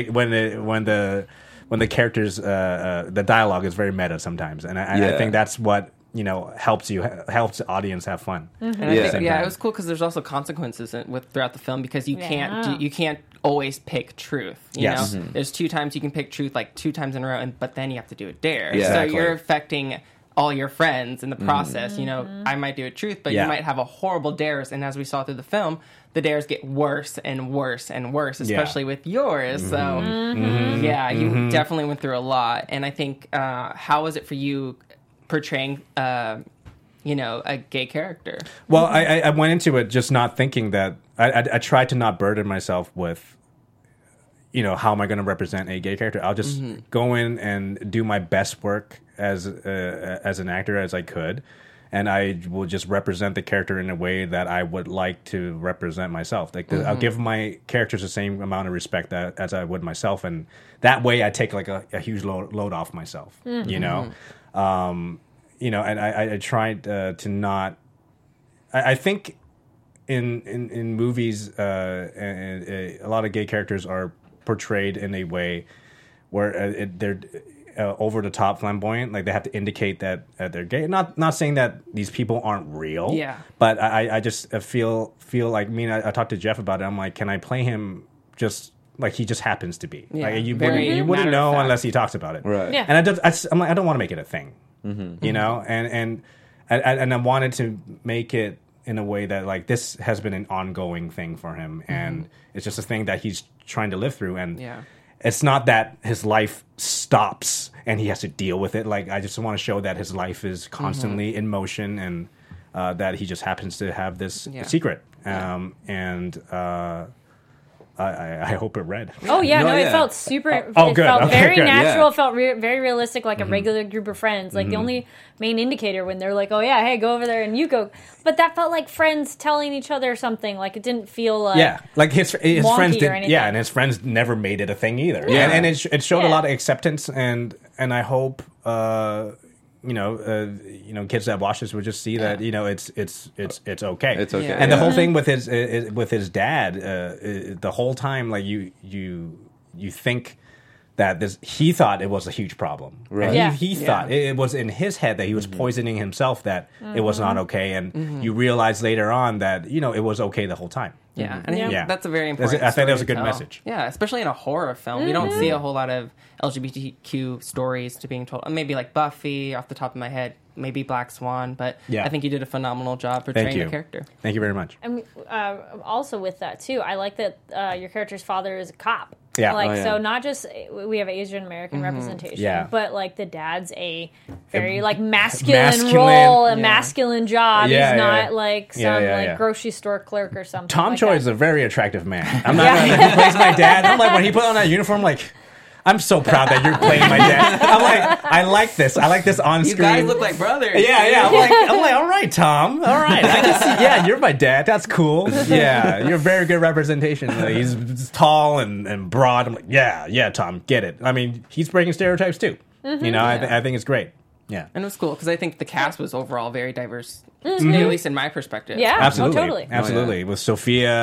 the characters the dialogue is very meta sometimes, and I think that's what helps the audience have fun.
And I think, it was cool because there's also consequences throughout the film because you can't always pick truth. You know, there's 2 times you can pick truth, like 2 times in a row, but then you have to do a dare.
Yeah.
So
Exactly.
you're affecting all your friends in the process. I might do a truth, but you might have a horrible dares, and as we saw through the film, the dares get worse and worse and worse, especially with yours. So you definitely went through a lot. And I think how was it for you portraying a gay character?
Well, I went into it just not thinking that I tried to not burden myself with how am I going to represent a gay character. I'll just go in and do my best work as an actor as I could, and I will just represent the character in a way that I would like to represent myself. Like I'll give my characters the same amount of respect as I would myself, and that way I take like a huge load off myself. And I tried to not. I think in movies, a lot of gay characters are portrayed in a way where they're over the top flamboyant. Like they have to indicate that they're gay. Not saying that these people aren't real.
Yeah.
But I just feel like I talked to Jeff about it. I'm like, can I play him just like he just happens to be?
Yeah.
Like you wouldn't know unless he talks about it.
Right.
Yeah.
And I'm like, I don't want to make it a thing. And I wanted to make it in a way that like this has been an ongoing thing for him, and it's just a thing that he's trying to live through, and it's not that his life stops and he has to deal with it. Like I just want to show that his life is constantly in motion, and that he just happens to have this secret, I hope it read.
Oh yeah, it felt super. It felt very
good,
natural. It felt very realistic, like a regular group of friends. Like the only main indicator when they're like, "Oh yeah, hey, go over there," and you go. But that felt like friends telling each other something. Like it didn't feel like
like his friends did.
anything.
Yeah, and his friends never made it a thing either.
Yeah.
And it showed a lot of acceptance, and I hope. Kids that watch this would just see that it's okay.
It's okay.
And the whole thing with his dad, the whole time, like you think that he thought it was a huge problem.
Right.
And he thought it was in his head that he was poisoning himself, that it was not okay, and you realize later on that it was okay the whole time.
Yeah, and I think that's a very important.
I think that was a
story
good
to tell.
message.
Yeah, especially in a horror film, we don't see a whole lot of LGBTQ stories to being told. Maybe like Buffy, off the top of my head, maybe Black Swan, but I think you did a phenomenal job portraying the character.
Thank you very much.
And also with that too, I like that your character's father is a cop,
Yeah.
Like,
Oh, yeah.
so not just we have Asian American representation,
Yeah.
but like the dad's a very like masculine role,
masculine-
a masculine job.
Yeah,
He's
yeah,
not
yeah.
like some
Yeah.
grocery store clerk or something.
Tom
like
Choi
that.
is a very attractive man. I'm not gonna, he plays my dad. I'm like, when he put on that uniform, like, I'm so proud that you're playing my dad. I'm like, I like this. I like this on
You
screen.
guys look like brothers.
Yeah. I'm like, all right, Tom. All right. I can see. Yeah, you're my dad. That's cool. Yeah, you're a very good representation. He's tall and broad. I'm like, yeah, Tom, get it. I mean, he's breaking stereotypes too. You know, I think it's great. Yeah.
And it was cool because I think the cast was overall very diverse, at least in my perspective.
Yeah.
Absolutely,
Oh, totally.
absolutely. With Sophia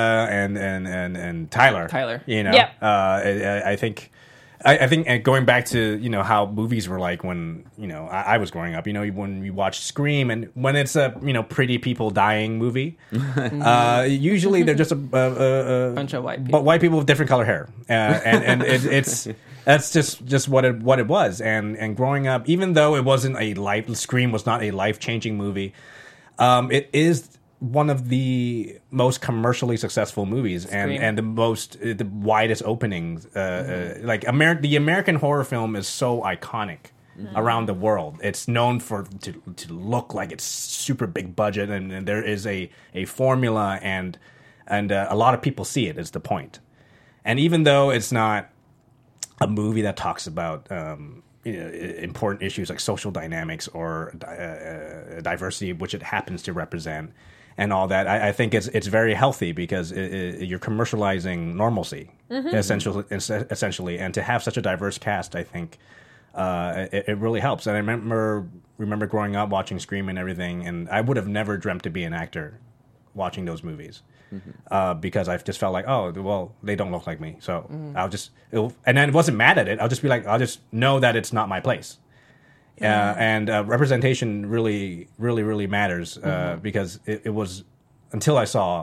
and Tyler.
Tyler.
You know,
Yep.
I think. I think going back to how movies were like when I was growing up. When you watch Scream and when it's a pretty people dying movie, usually they're just a
Bunch of white people.
but white people with different color hair, and it's that's just what it was. And growing up, even though it wasn't Scream was not a life-changing movie, it is one of the most commercially successful movies and the widest openings. Like the American horror film is so iconic around the world. It's known to look like it's super big budget, and there is a formula, and a lot of people see it. Is the point. And even though it's not a movie that talks about important issues like social dynamics or diversity, which it happens to represent, and all that, I think it's very healthy because you're commercializing normalcy, essentially, and to have such a diverse cast, I think it really helps. And I remember growing up watching Scream and everything, and I would have never dreamt to be an actor watching those movies. Because I just felt like, oh, well, they don't look like me, so and then I wasn't mad at it. I'll just be like, I'll just know that it's not my place. And representation really, really, really matters because it was until I saw,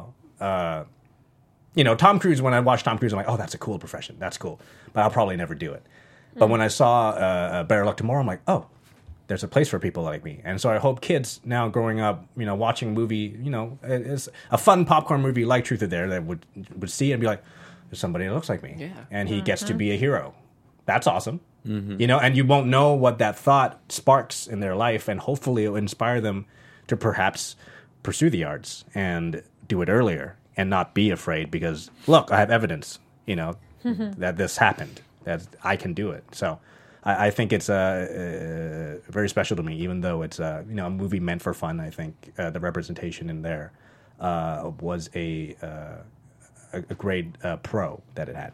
Tom Cruise. When I watched Tom Cruise, I'm like, oh, that's a cool profession. That's cool, but I'll probably never do it. But when I saw Better Luck Tomorrow, I'm like, oh, there's a place for people like me. And so I hope kids now growing up, watching a movie, it's a fun popcorn movie like Truth or Dare that would see it and be like, there's somebody that looks like me.
Yeah.
And he gets to be a hero. That's awesome. And you won't know what that thought sparks in their life, and hopefully it'll inspire them to perhaps pursue the arts and do it earlier and not be afraid because, look, I have evidence, that this happened, that I can do it. So I think it's very special to me, even though it's a movie meant for fun. I think the representation in there was a great pro that it had.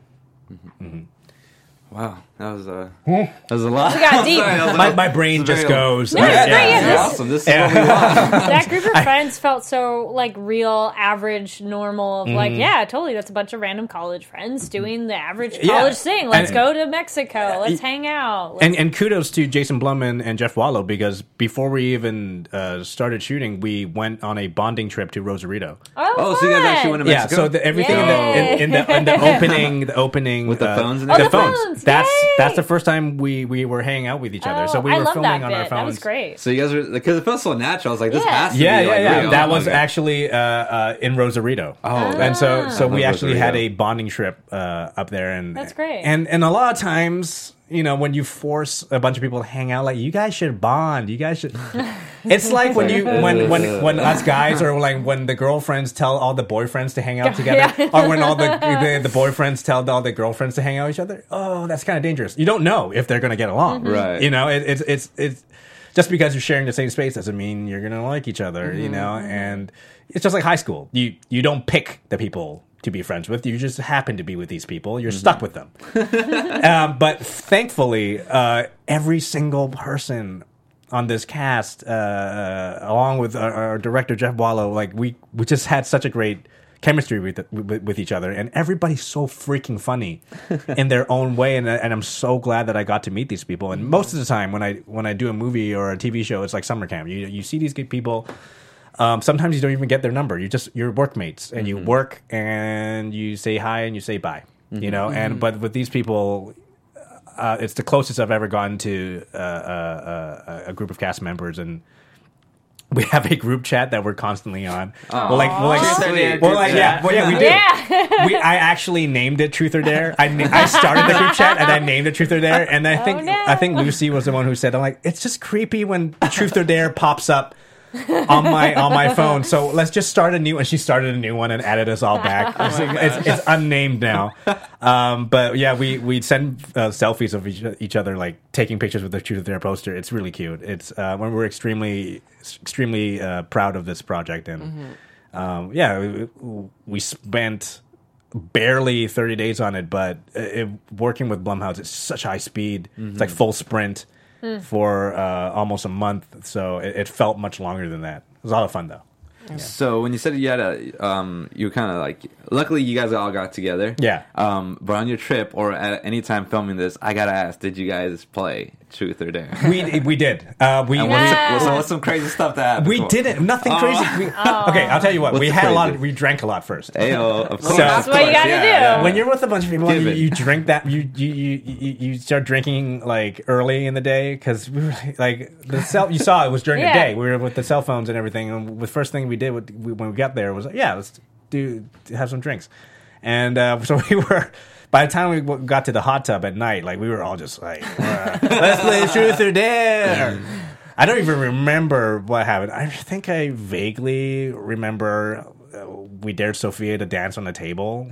Wow, that was a lot.
We got deep.
My brain just goes.
No, it's great. Yeah,
This is awesome. This is what we want.
That group of friends felt so like real, average, normal. Of like, yeah, totally. That's a bunch of random college friends doing the average college thing. Let's go to Mexico. Let's hang out.
And kudos to Jason Blum and Jeff Wallow, because before we even started shooting, we went on a bonding trip to Rosarito.
Oh,
So you guys actually went to
Yeah,
Mexico?
so everything
Yay.
in the opening
With the phones and
the
everything?
phones.
phones.
That's
Yay.
the first time we were hanging out with each other. So we
I
were
love
filming
that
on
bit.
our phones.
That was great.
So you guys were, because it felt so natural. I was like, this
Yeah.
has to
Yeah,
be like real.
That was
Okay.
actually in Rosarito.
Oh,
And so we
love
actually had
Rosarito.
a bonding trip up there, and
That's great.
And a lot of times, when you force a bunch of people to hang out, like, you guys should bond. You guys should. It's like when us guys, or like when the girlfriends tell all the boyfriends to hang out together,
Yeah.
or when all the boyfriends tell all the girlfriends to hang out with each other. Oh, that's kind of dangerous. You don't know if they're going to get along,
Right.
It's just because you're sharing the same space doesn't mean you're gonna like each other, And it's just like high school. You don't pick the people to be friends with. You just happen to be with these people. You're stuck with them. But thankfully, every single person on this cast, along with our director Jeff Wallow, like we just had such a great chemistry with each other, and everybody's so freaking funny in their own way, and I'm so glad that I got to meet these people. And most of the time when I do a movie or a TV show, it's like summer camp. You see these good people. Sometimes you don't even get their number. You're workmates, and you work and you say hi and you say bye. And but with these people, it's the closest I've ever gotten to a group of cast members, and we have a group chat that we're constantly on.
Oh.
We're like,
Truth or Dare
well,
group
like,
chat.
yeah, well, yeah, we do.
Yeah.
I actually named it Truth or Dare. I started the group chat and I named it Truth or Dare. And I think Lucy was the one who said, I'm like, it's just creepy when Truth or Dare pops up on my phone. So let's just start a new. And she started a new one and added us all back. It's unnamed now. But yeah, we'd send selfies of each other, like taking pictures with the Truth or Dare poster. It's really cute. It's when we're extremely proud of this project. And we spent barely 30 days on it, but working with Blumhouse, it's such high speed. It's like full sprint for almost a month, so it felt much longer than that. It was a lot of fun though.
So when you said you had you were kind of like, luckily you guys all got together.
Yeah.
But on your trip or at any time filming this, I gotta ask, did you guys play Truth or Dare?
We did.
What's some crazy stuff that happened?
We didn't. Nothing crazy. Okay, I'll tell you what.
What's
We had
crazy?
We drank a lot first.
Ayo, of course.
That's what you gotta do.
When you're with a bunch of people,
Give it.
you drink that. You start drinking like early in the day because we were like you saw it was during the
Yeah.
day. We were with the cell phones and everything. And the first thing we did when we got there was like, yeah, let's have some drinks. And so we were. By the time we got to the hot tub at night, like we were all just like, let's play Truth or Dare. I don't even remember what happened. I think I vaguely remember we dared Sophia to dance on the table.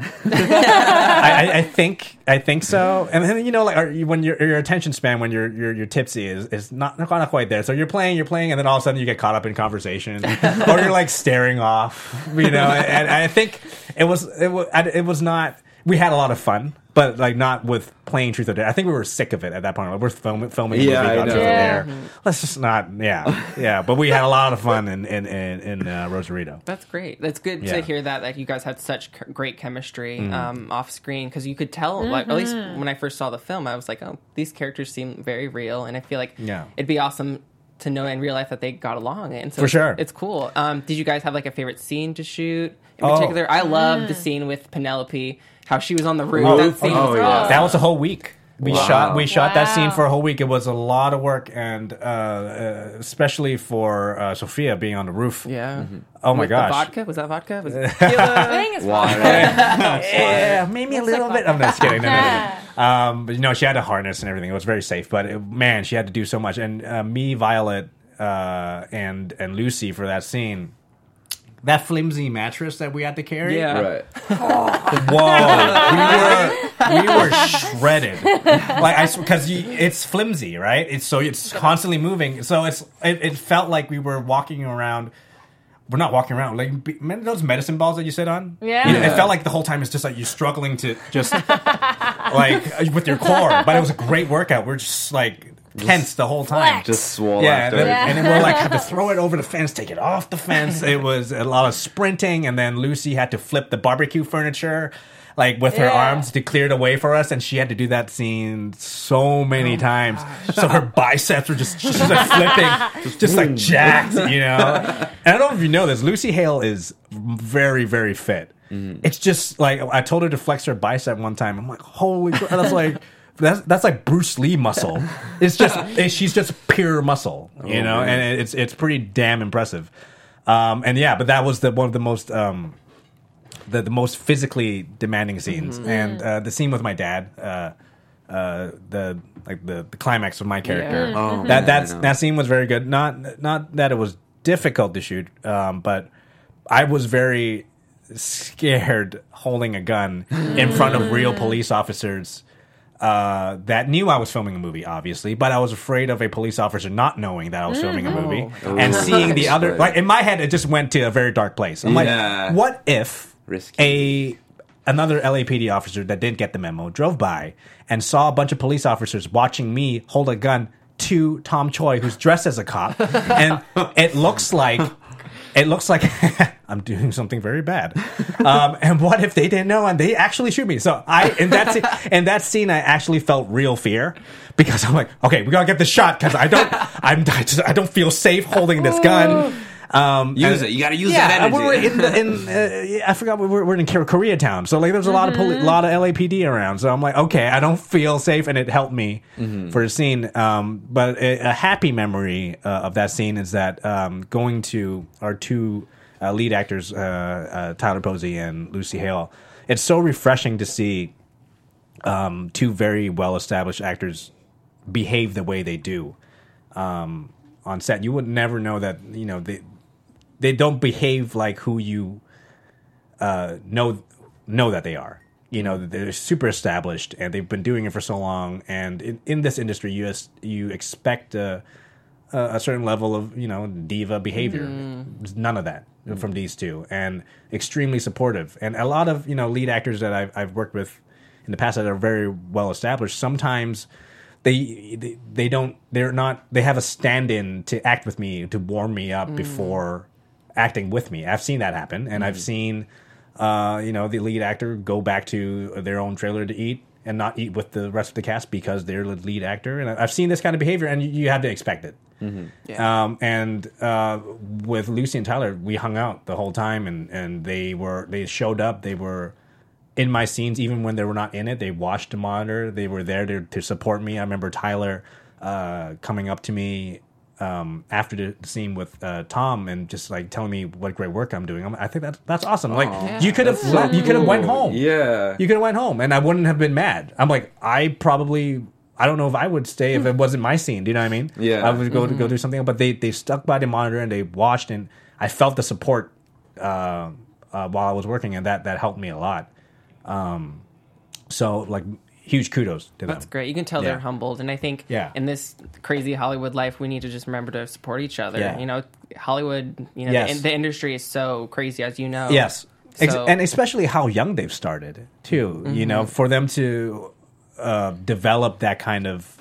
I think so. And then when your attention span when you're tipsy is not quite there. So you're playing, and then all of a sudden you get caught up in conversation, or you're like staring off. And I think it was not. We had a lot of fun, but like not with playing Truth or Dare. I think we were sick of it at that point. Like, we're filming a movie
Yeah, I
called
know.
Truth or
Yeah.
Dare. Let's just not. Yeah. But we had a lot of fun in Rosarito.
That's great. That's good
Yeah.
to hear that you guys had such great chemistry off screen, because you could tell, like, at least when I first saw the film, I was like, oh, these characters seem very real, and I feel like it'd be awesome to know in real life that they got along. And so
For sure.
it's cool. Did you guys have like a favorite scene to shoot in particular? I love the scene with Penelope, how she was on the roof. That scene was
yeah.
awesome.
That was a whole week. We shot that scene
Wow.
for a whole week. It was a lot of work, and especially for Sophia being on the roof.
Yeah.
Oh my
With the
gosh.
vodka? Was that vodka? Was it
I think it's
Water.
Yeah, maybe a little bit. I'm just kidding.
Yeah.
But she had a harness and everything. It was very safe. But man, she had to do so much. And me, Violet, and Lucy for that scene. That flimsy mattress that we had to carry.
Yeah.
Right.
Whoa, we were shredded. Because it's flimsy, right? It's constantly moving. So it felt like we were walking around. We're not walking around. Like, remember those medicine balls that you sit on?
Yeah.
It felt like the whole time it's just like you're struggling to just like with your core. But it was a great workout. We're just like tense the whole time.
Flex.
Just swole
Yeah,
after.
and then we'll like have to throw it over the fence, take it off the fence. It was a lot of sprinting, and then Lucy had to flip the barbecue furniture, like with her
Yeah.
arms to clear the way for us, and she had to do that scene so many times. So her biceps were just like flipping, just like jacked, And I don't know if you know this, Lucy Hale is very, very fit. It's just like I told her to flex her bicep one time. I'm like, holy crap! And I was like. That's like Bruce Lee muscle. It's just she's just pure muscle,
man.
and it's pretty damn impressive. But that was one of the most the most physically demanding scenes, and the scene with my dad, the climax of my character.
Yeah.
Oh,
That scene was very good. Not that it was difficult to shoot, but I was very scared holding a gun in front of real police officers. That knew I was filming a movie, obviously, but I was afraid of a police officer not knowing that I was filming a movie and seeing the other. Like in my head, it just went to a very dark place. I'm
Yeah.
like, what if
Risky.
another LAPD officer that didn't get the memo drove by and saw a bunch of police officers watching me hold a gun to Tom Choi, who's dressed as a cop, and it looks like I'm doing something very bad. And what if they didn't know and they actually shoot me? So in that scene, I actually felt real fear because I'm like, okay, we gotta get the shot because I don't feel safe holding this gun.
Use it. You got to use
yeah,
that energy.
we're I forgot we're in Koreatown, so like there's a lot of LAPD around. So I'm like, okay, I don't feel safe, and it helped me for the scene. But a happy memory of that scene is that going to our two lead actors, Tyler Posey and Lucy Hale. It's so refreshing to see two very well established actors behave the way they do on set. You would never know that, you know, they don't behave like who you know that they are. You know, they're super established and they've been doing it for so long. And in this industry, you expect a certain level of, you know, diva behavior. There's none of that from these two, and extremely supportive. And a lot of, you know, lead actors that I've worked with in the past that are very well established, sometimes they have a stand-in to act with me, to warm me up before acting with me. I've seen that happen, and I've seen you know, the lead actor go back to their own trailer to eat and not eat with the rest of the cast because they're the lead actor. And I've seen this kind of behavior, and you have to expect it.
Yeah.
And with Lucy and Tyler, we hung out the whole time, and they showed up. They were in my scenes even when they were not in it. They watched the monitor. They were there to support me. I remember Tyler coming up to me after the scene with Tom and just like telling me what great work I'm doing. I think that's awesome. Like you could have went home.
Yeah.
You could have went home, and I wouldn't have been mad. I'm like, I don't know if I would stay if it wasn't my scene. Do you know what I mean?
Yeah.
I would go do something else. But they stuck by the monitor and they watched, and I felt the support while I was working, and that helped me a lot. So like, huge kudos to them.
That's great. You can tell they're humbled, and I think in this crazy Hollywood life, we need to just remember to support each other.
Yeah.
You know, Hollywood, you know, the industry is so crazy, as you know.
Yes,
So,
and especially how young they've started too. You know, for them to develop that kind of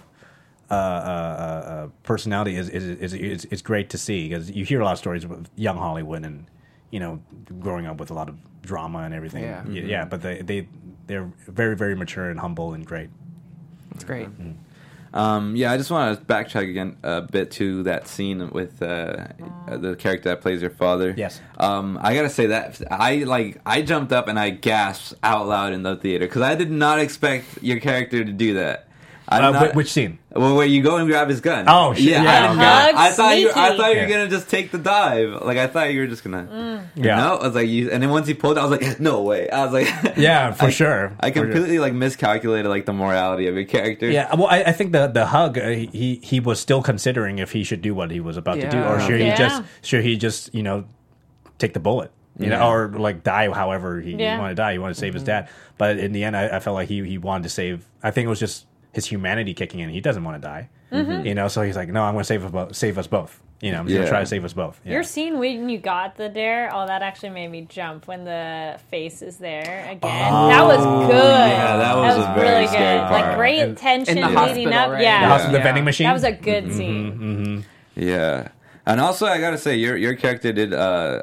personality is great to see, because you hear a lot of stories of young Hollywood and, you know, growing up with a lot of drama and everything.
Yeah.
But they're very, very mature and humble and great.
it's great.
Yeah, I just want to backtrack again a bit to that scene with the character that plays your father.
Yes.
I gotta say that I jumped up and I gasped out loud in the theater because I did not expect your character to do that.
Which scene?
Well, where you go and grab his gun.
Oh, shit. Yeah,
I did not.
okay.
I thought you
Sneaky.
were gonna just take the dive. Like I thought you were just gonna.
Yeah.
No, I was like, and then once he pulled, I was like, no way. I was like,
Yeah, for sure.
I completely like miscalculated like the morality of your character.
Yeah, well, I think the hug, he was still considering if he should do what he was about to do, or should he just you know, take the bullet, you know, or like die however he wanted to die. He wanted to save his dad, but in the end, I felt like he wanted to save. I think it was just his humanity kicking in. He doesn't want to die, you know. So he's like, no, I'm going to save us both. You know, I'm going to try to save us both. Yeah.
Your scene when you got the dare, that actually made me jump when the face is there again. That was good.
Yeah, that was a very
really
scary
good.
part.
Like great tension
in the
leading
hospital,
up.
right?
Yeah.
The vending machine.
That was a good scene.
Yeah. And also, I gotta say, your character did.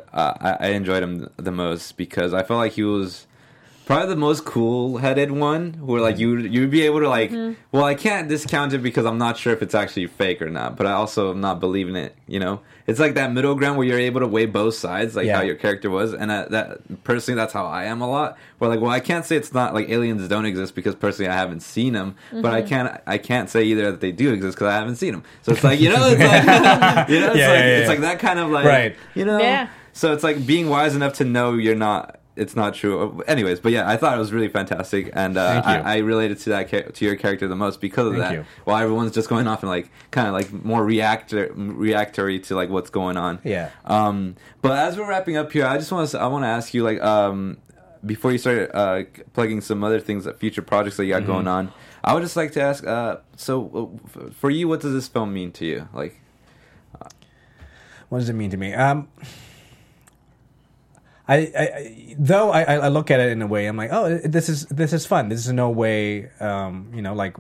I enjoyed him the most because I felt like he was probably the most cool-headed one. Where like you'd be able to like, well, I can't discount it because I'm not sure if it's actually fake or not, but I also am not believing it. You know, it's like that middle ground where you're able to weigh both sides, like how your character was. And that personally, that's how I am a lot. Where like, well, I can't say it's not like aliens don't exist because personally I haven't seen them, but I can't say either that they do exist because I haven't seen them. So it's like, you know, it's like you know, it's like that kind of like,
right.
You know, so it's like being wise enough to know it's not true. Anyways, but yeah, I thought it was really fantastic, and I related to that to your character the most because of that. While everyone's just going off and like kind of like more reactory to like what's going on.
Yeah.
But as we're wrapping up here, I want to ask you like before you start plugging some other things, future projects that you got going on. I would just like to ask. So for you, what does this film mean to you? Like,
what does it mean to me? I look at it in a way, I'm like, oh, this is fun. This is no way, you know, like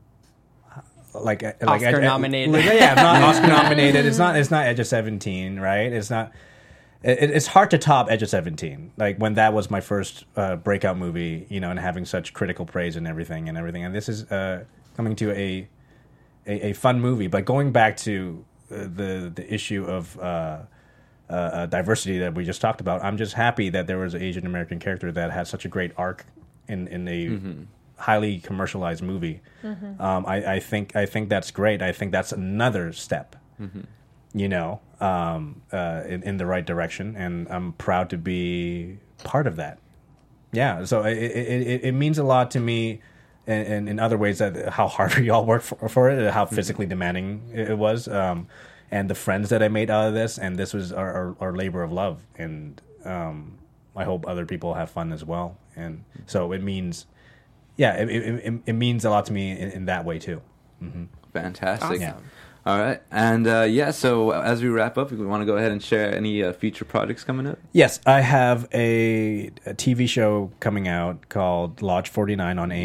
Oscar nominated.
Yeah, not Oscar nominated. It's not Edge of 17, right? It's not. It's hard to top Edge of 17. Like when that was my first breakout movie, you know, and having such critical praise and everything. And this is coming to a fun movie. But going back to the issue of diversity that we just talked about. I'm just happy that there was an Asian American character that had such a great arc in a highly commercialized movie. I think that's great. I think that's another step, you know, in the right direction, and I'm proud to be part of that. Yeah, so it means a lot to me, and in other ways that how hard we all worked for it, how physically demanding it was, and the friends that I made out of this, and this was our labor of love, and I hope other people have fun as well, and so it means, it means a lot to me in that way too.
Fantastic.
Awesome.
Yeah. All right. And so as we wrap up, we want to go ahead and share any future projects coming up.
Yes, I have a TV show coming out called Lodge 49 on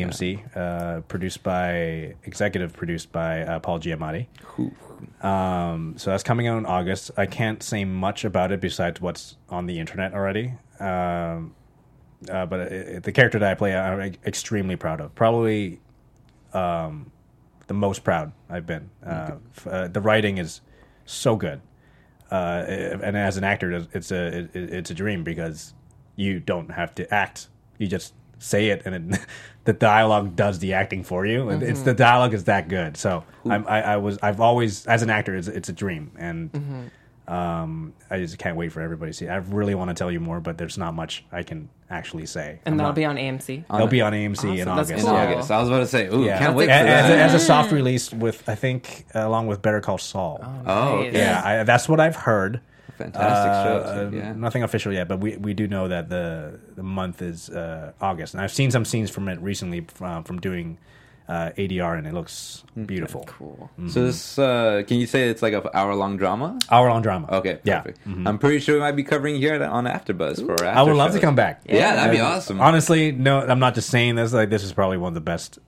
AMC, executive produced by Paul Giamatti. So that's coming out in August. I can't say much about it besides what's on the internet already. But the character that I play, I'm extremely proud of. Probably the most proud I've been. The writing is so good, and as an actor, it's a dream because you don't have to act. You just say it, and the dialogue does the acting for you. It's the dialogue is that good. So I've always, as an actor, it's a dream, and I just can't wait for everybody to see it. I really want to tell you more, but there's not much I can actually say.
And that'll be on AMC.
They'll be on AMC in
Awesome. That's
August.
cool.
In August. I was about to say, can't wait for
as,
that.
as a soft release with, I think, along with Better Call Saul.
Oh, okay.
Yeah, that's what I've heard.
Fantastic show. Too, yeah.
Nothing official yet, but we do know that the month is August, and I've seen some scenes from it recently from doing ADR, and it looks beautiful.
Cool. So this, can you say it's like an hour-long drama?
Hour-long drama.
Okay, perfect.
Yeah.
I'm pretty sure we might be covering here on AfterBuzz for our after
I would love to
shows.
come back.
Yeah, that'd be awesome.
Honestly, no, I'm not just saying this. Like, this is probably one of the best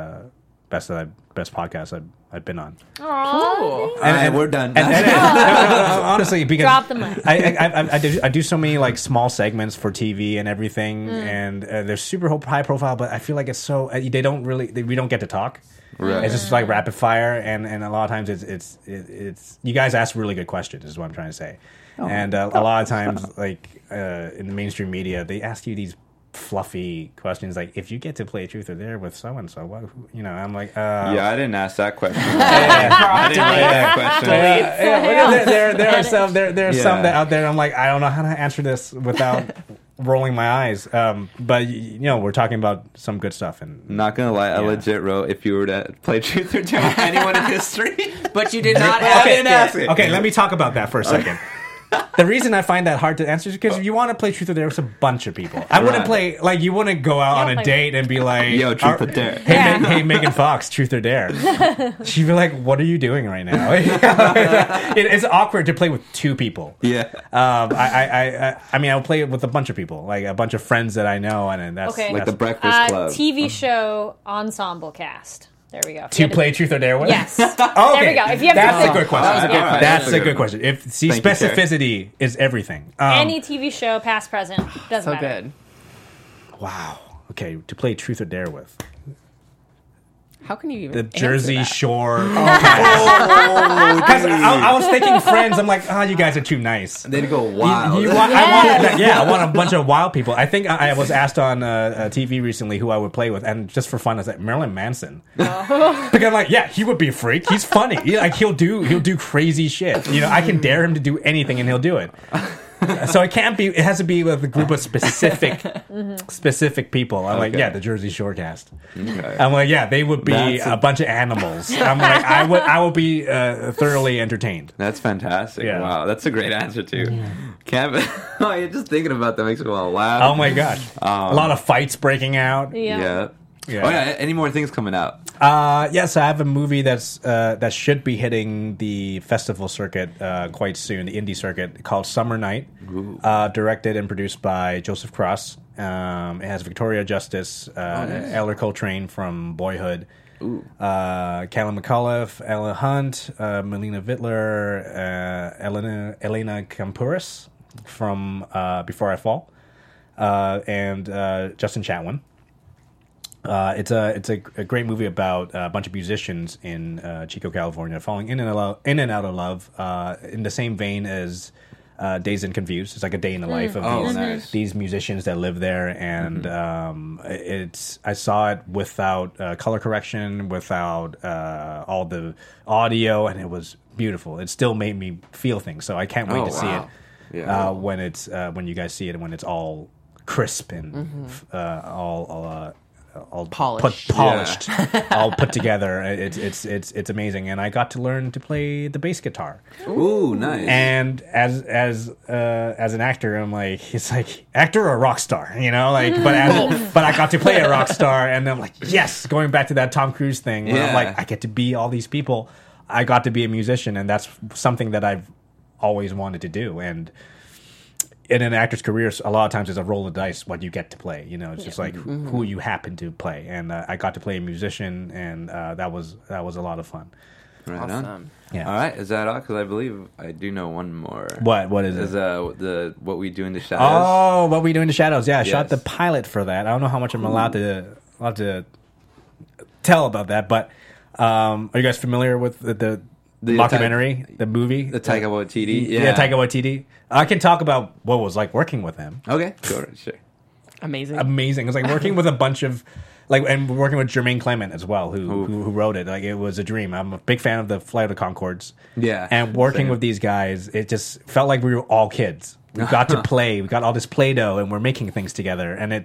podcasts I've been on.
Cool.
All right, we're done.
No, honestly, because
Drop the mic.
I do so many like small segments for TV and everything, and they're super high profile. But I feel like it's so we don't get to talk.
Right.
It's just like rapid fire, and a lot of times it's you guys ask really good questions. Is what I'm trying to say, and a lot of times like in the mainstream media they ask you these fluffy questions like, if you get to play truth or dare with so and so, what, you know, I'm like,
yeah, I didn't ask that question. I didn't ask that question.
There are some that out there. I'm like, I don't know how to answer this without rolling my eyes. But you know, we're talking about some good stuff, and
Not gonna lie, I legit wrote if you were to play truth or dare with anyone in history.
But you did not ask
I didn't ask it.
okay, let me talk about that for a second. The reason I find that hard to answer is because you want to play truth or dare with a bunch of people. I wouldn't play, like, you wouldn't go out on a date and be like,
Yo, truth or dare.
Hey, Megan Fox, truth or dare. She'd be like, what are you doing right now? It's awkward to play with two people.
Yeah.
I mean, I'll play it with a bunch of people, like a bunch of friends that I know, and that's
Okay.
Like the Breakfast Club.
TV show ensemble cast. There we go.
to play truth or dare with.
Yes.
Oh, okay.
There we go. If you have
That's
to
a good question.
That was a good question.
That's a good question. If see,
Thank you, Sarah.
specificity is everything.
Any TV show, past, present, doesn't
So
matter.
good.
Wow. Okay, to play truth or dare with
How can you even
the
answer
Jersey
that?
Shore. Because I was thinking friends. I'm like, oh, you guys are too nice.
They'd go wild.
I want a bunch of wild people. I think I was asked on TV recently who I would play with, and just for fun, I was like Marilyn Manson. Because I'm like, yeah, he would be a freak. He's funny. He'll do crazy shit. You know, I can dare him to do anything, and he'll do it. So it can't be. It has to be with a group of specific people. I'm like, yeah, the Jersey Shore cast.
Okay.
I'm like, yeah, they would be a bunch of animals. I'm like, I would be thoroughly entertained.
That's fantastic.
Yeah.
Wow, that's a great answer too. Kevin, just thinking about that makes me want to laugh.
Oh my gosh, a lot of fights breaking out.
Yeah.
Yeah.
Oh yeah. Any more things coming out?
Yes, I have a movie that should be hitting the festival circuit quite soon, the indie circuit, called Summer Night, directed and produced by Joseph Cross. It has Victoria Justice, Eller Coltrane from Boyhood, Callum McAuliffe, Ella Hunt, Melina Vittler, Elena Kampouris from Before I Fall, and Justin Chatwin. It's a great movie about a bunch of musicians in Chico, California, falling in and out of love, in the same vein as Dazed and Confused. It's like a day in the life of these musicians that live there, and I saw it without color correction, without all the audio, and it was beautiful. It still made me feel things, so I can't wait to see it when it's when you guys see it and when it's all crisp and all
Polished.
all put together. It's amazing, and I got to learn to play the bass guitar.
Ooh, nice.
And as an actor, I'm like, it's like actor or rock star, you know, like. But I got to play a rock star, and I'm like, yes, going back to that Tom Cruise thing. Where I'm like, I get to be all these people. I got to be a musician, and that's something that I've always wanted to do. And in an actor's career, a lot of times it's a roll of dice what you get to play. You know, it's just like who you happen to play. And I got to play a musician, and that was a lot of fun.
Right on.
Yeah.
All right, is that all? Because I believe I do know one more.
What is
Is
it?
What We Do in the Shadows?
Oh, What We Do in the Shadows. Yeah, I shot
Yes.
the pilot for that. I don't know how much I'm allowed to tell about that, but are you guys familiar with the documentary, the movie?
The Taika Waititi?
Yeah, Taika Waititi. I can talk about what it was like working with him.
Okay, sure.
Amazing.
Amazing. It was like working with a bunch of and working with Jermaine Clement as well, who wrote it. Like, it was a dream. I'm a big fan of the Flight of the Conchords.
Yeah,
and working
same.
with these guys, it just felt like we were all kids. We got to play. We got all this Play-Doh, and we're making things together. And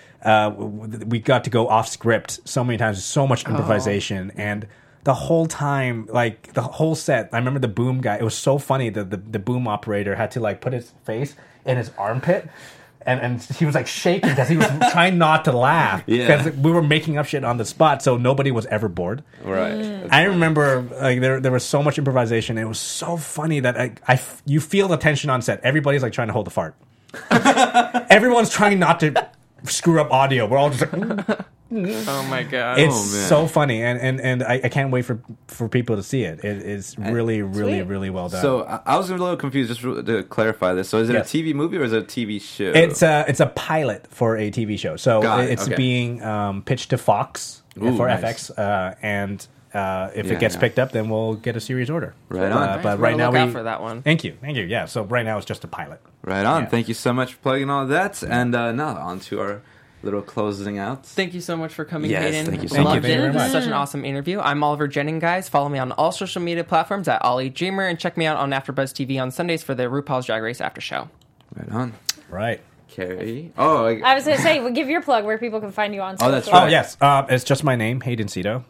we got to go off script so many times. So much improvisation and. The whole time, like the whole set, I remember the boom guy. It was so funny that the boom operator had to like put his face in his armpit, and he was like shaking because he was trying not to laugh because we were making up shit on the spot, so nobody was ever bored.
Right.
I remember like there was so much improvisation. It was so funny that you feel the tension on set. Everybody's like trying to hold the fart. Everyone's trying not to screw up audio. We're all just like.
Oh my god!
It's so funny, and I can't wait for people to see it. It is really, really, really well done.
So I was a little confused. Just to clarify this, so is it a TV movie or is it a TV show?
It's a pilot for a TV show. So it's being pitched to Fox for FX, and if it gets picked up, then we'll get a series order.
Right on.
But right now
look out for that one.
Thank you. Yeah. So right now it's just a pilot.
Right on.
Yeah.
Thank you so much for plugging all that, and now on to our little closing out.
Thank you so much for coming,
Yes,
Hayden.
thank you so
much.
Loved
Thank you very
it.
much.
Such an awesome interview. I'm Oliver Jennings, guys. Follow me on all social media platforms at Ollie Dreamer, and check me out on AfterBuzz TV on Sundays for the RuPaul's Drag Race After Show.
Right on.
Right.
Carrie.
I was going to say, well, give your plug where people can find you on social.
that's right.
Oh yes, it's just my name, Hayden Cito,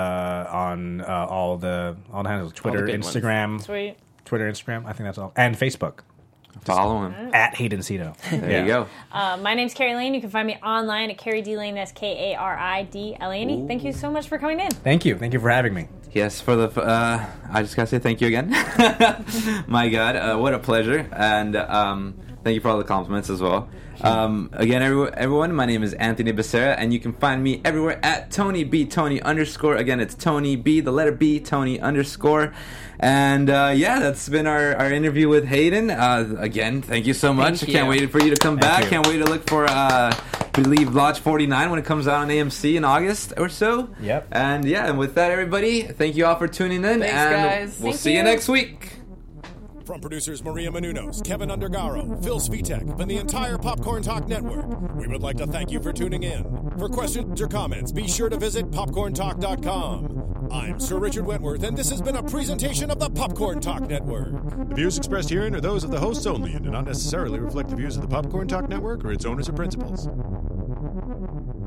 on all the handles: Twitter,
big
Instagram,
Sweet.
Twitter, Instagram. I think that's all, and Facebook.
Follow him.
At Hayden Cito.
There you go.
My name's Carrie Lane. You can find me online at Carrie D Lane. That's Karidlane. Thank you so much for coming in.
Thank you for having me.
Yes, for the. I just gotta say thank you again. My God, what a pleasure, and thank you for all the compliments as well. Again, everyone, my name is Anthony Becerra, and you can find me everywhere at Tony B Tony _. Again, it's Tony B, the letter B, Tony _. And that's been our interview with Hayden. Again, thank you so much.
Thank
I can't
you.
wait for you to come back.
you.
Can't wait to look for I believe Lodge 49 when it comes out on AMC in August or so.
Yep.
And with that, everybody, thank you all for tuning in.
Thanks,
and
guys.
We'll
Thank
see you
you.
next week.
From producers Maria Menounos, Kevin Undergaro, Phil Svitek, and the entire Popcorn Talk Network, we would like to thank you for tuning in. For questions or comments, be sure to visit popcorntalk.com. I'm Sir Richard Wentworth, and this has been a presentation of the Popcorn Talk Network. The views expressed herein are those of the hosts only and do not necessarily reflect the views of the Popcorn Talk Network or its owners or principals.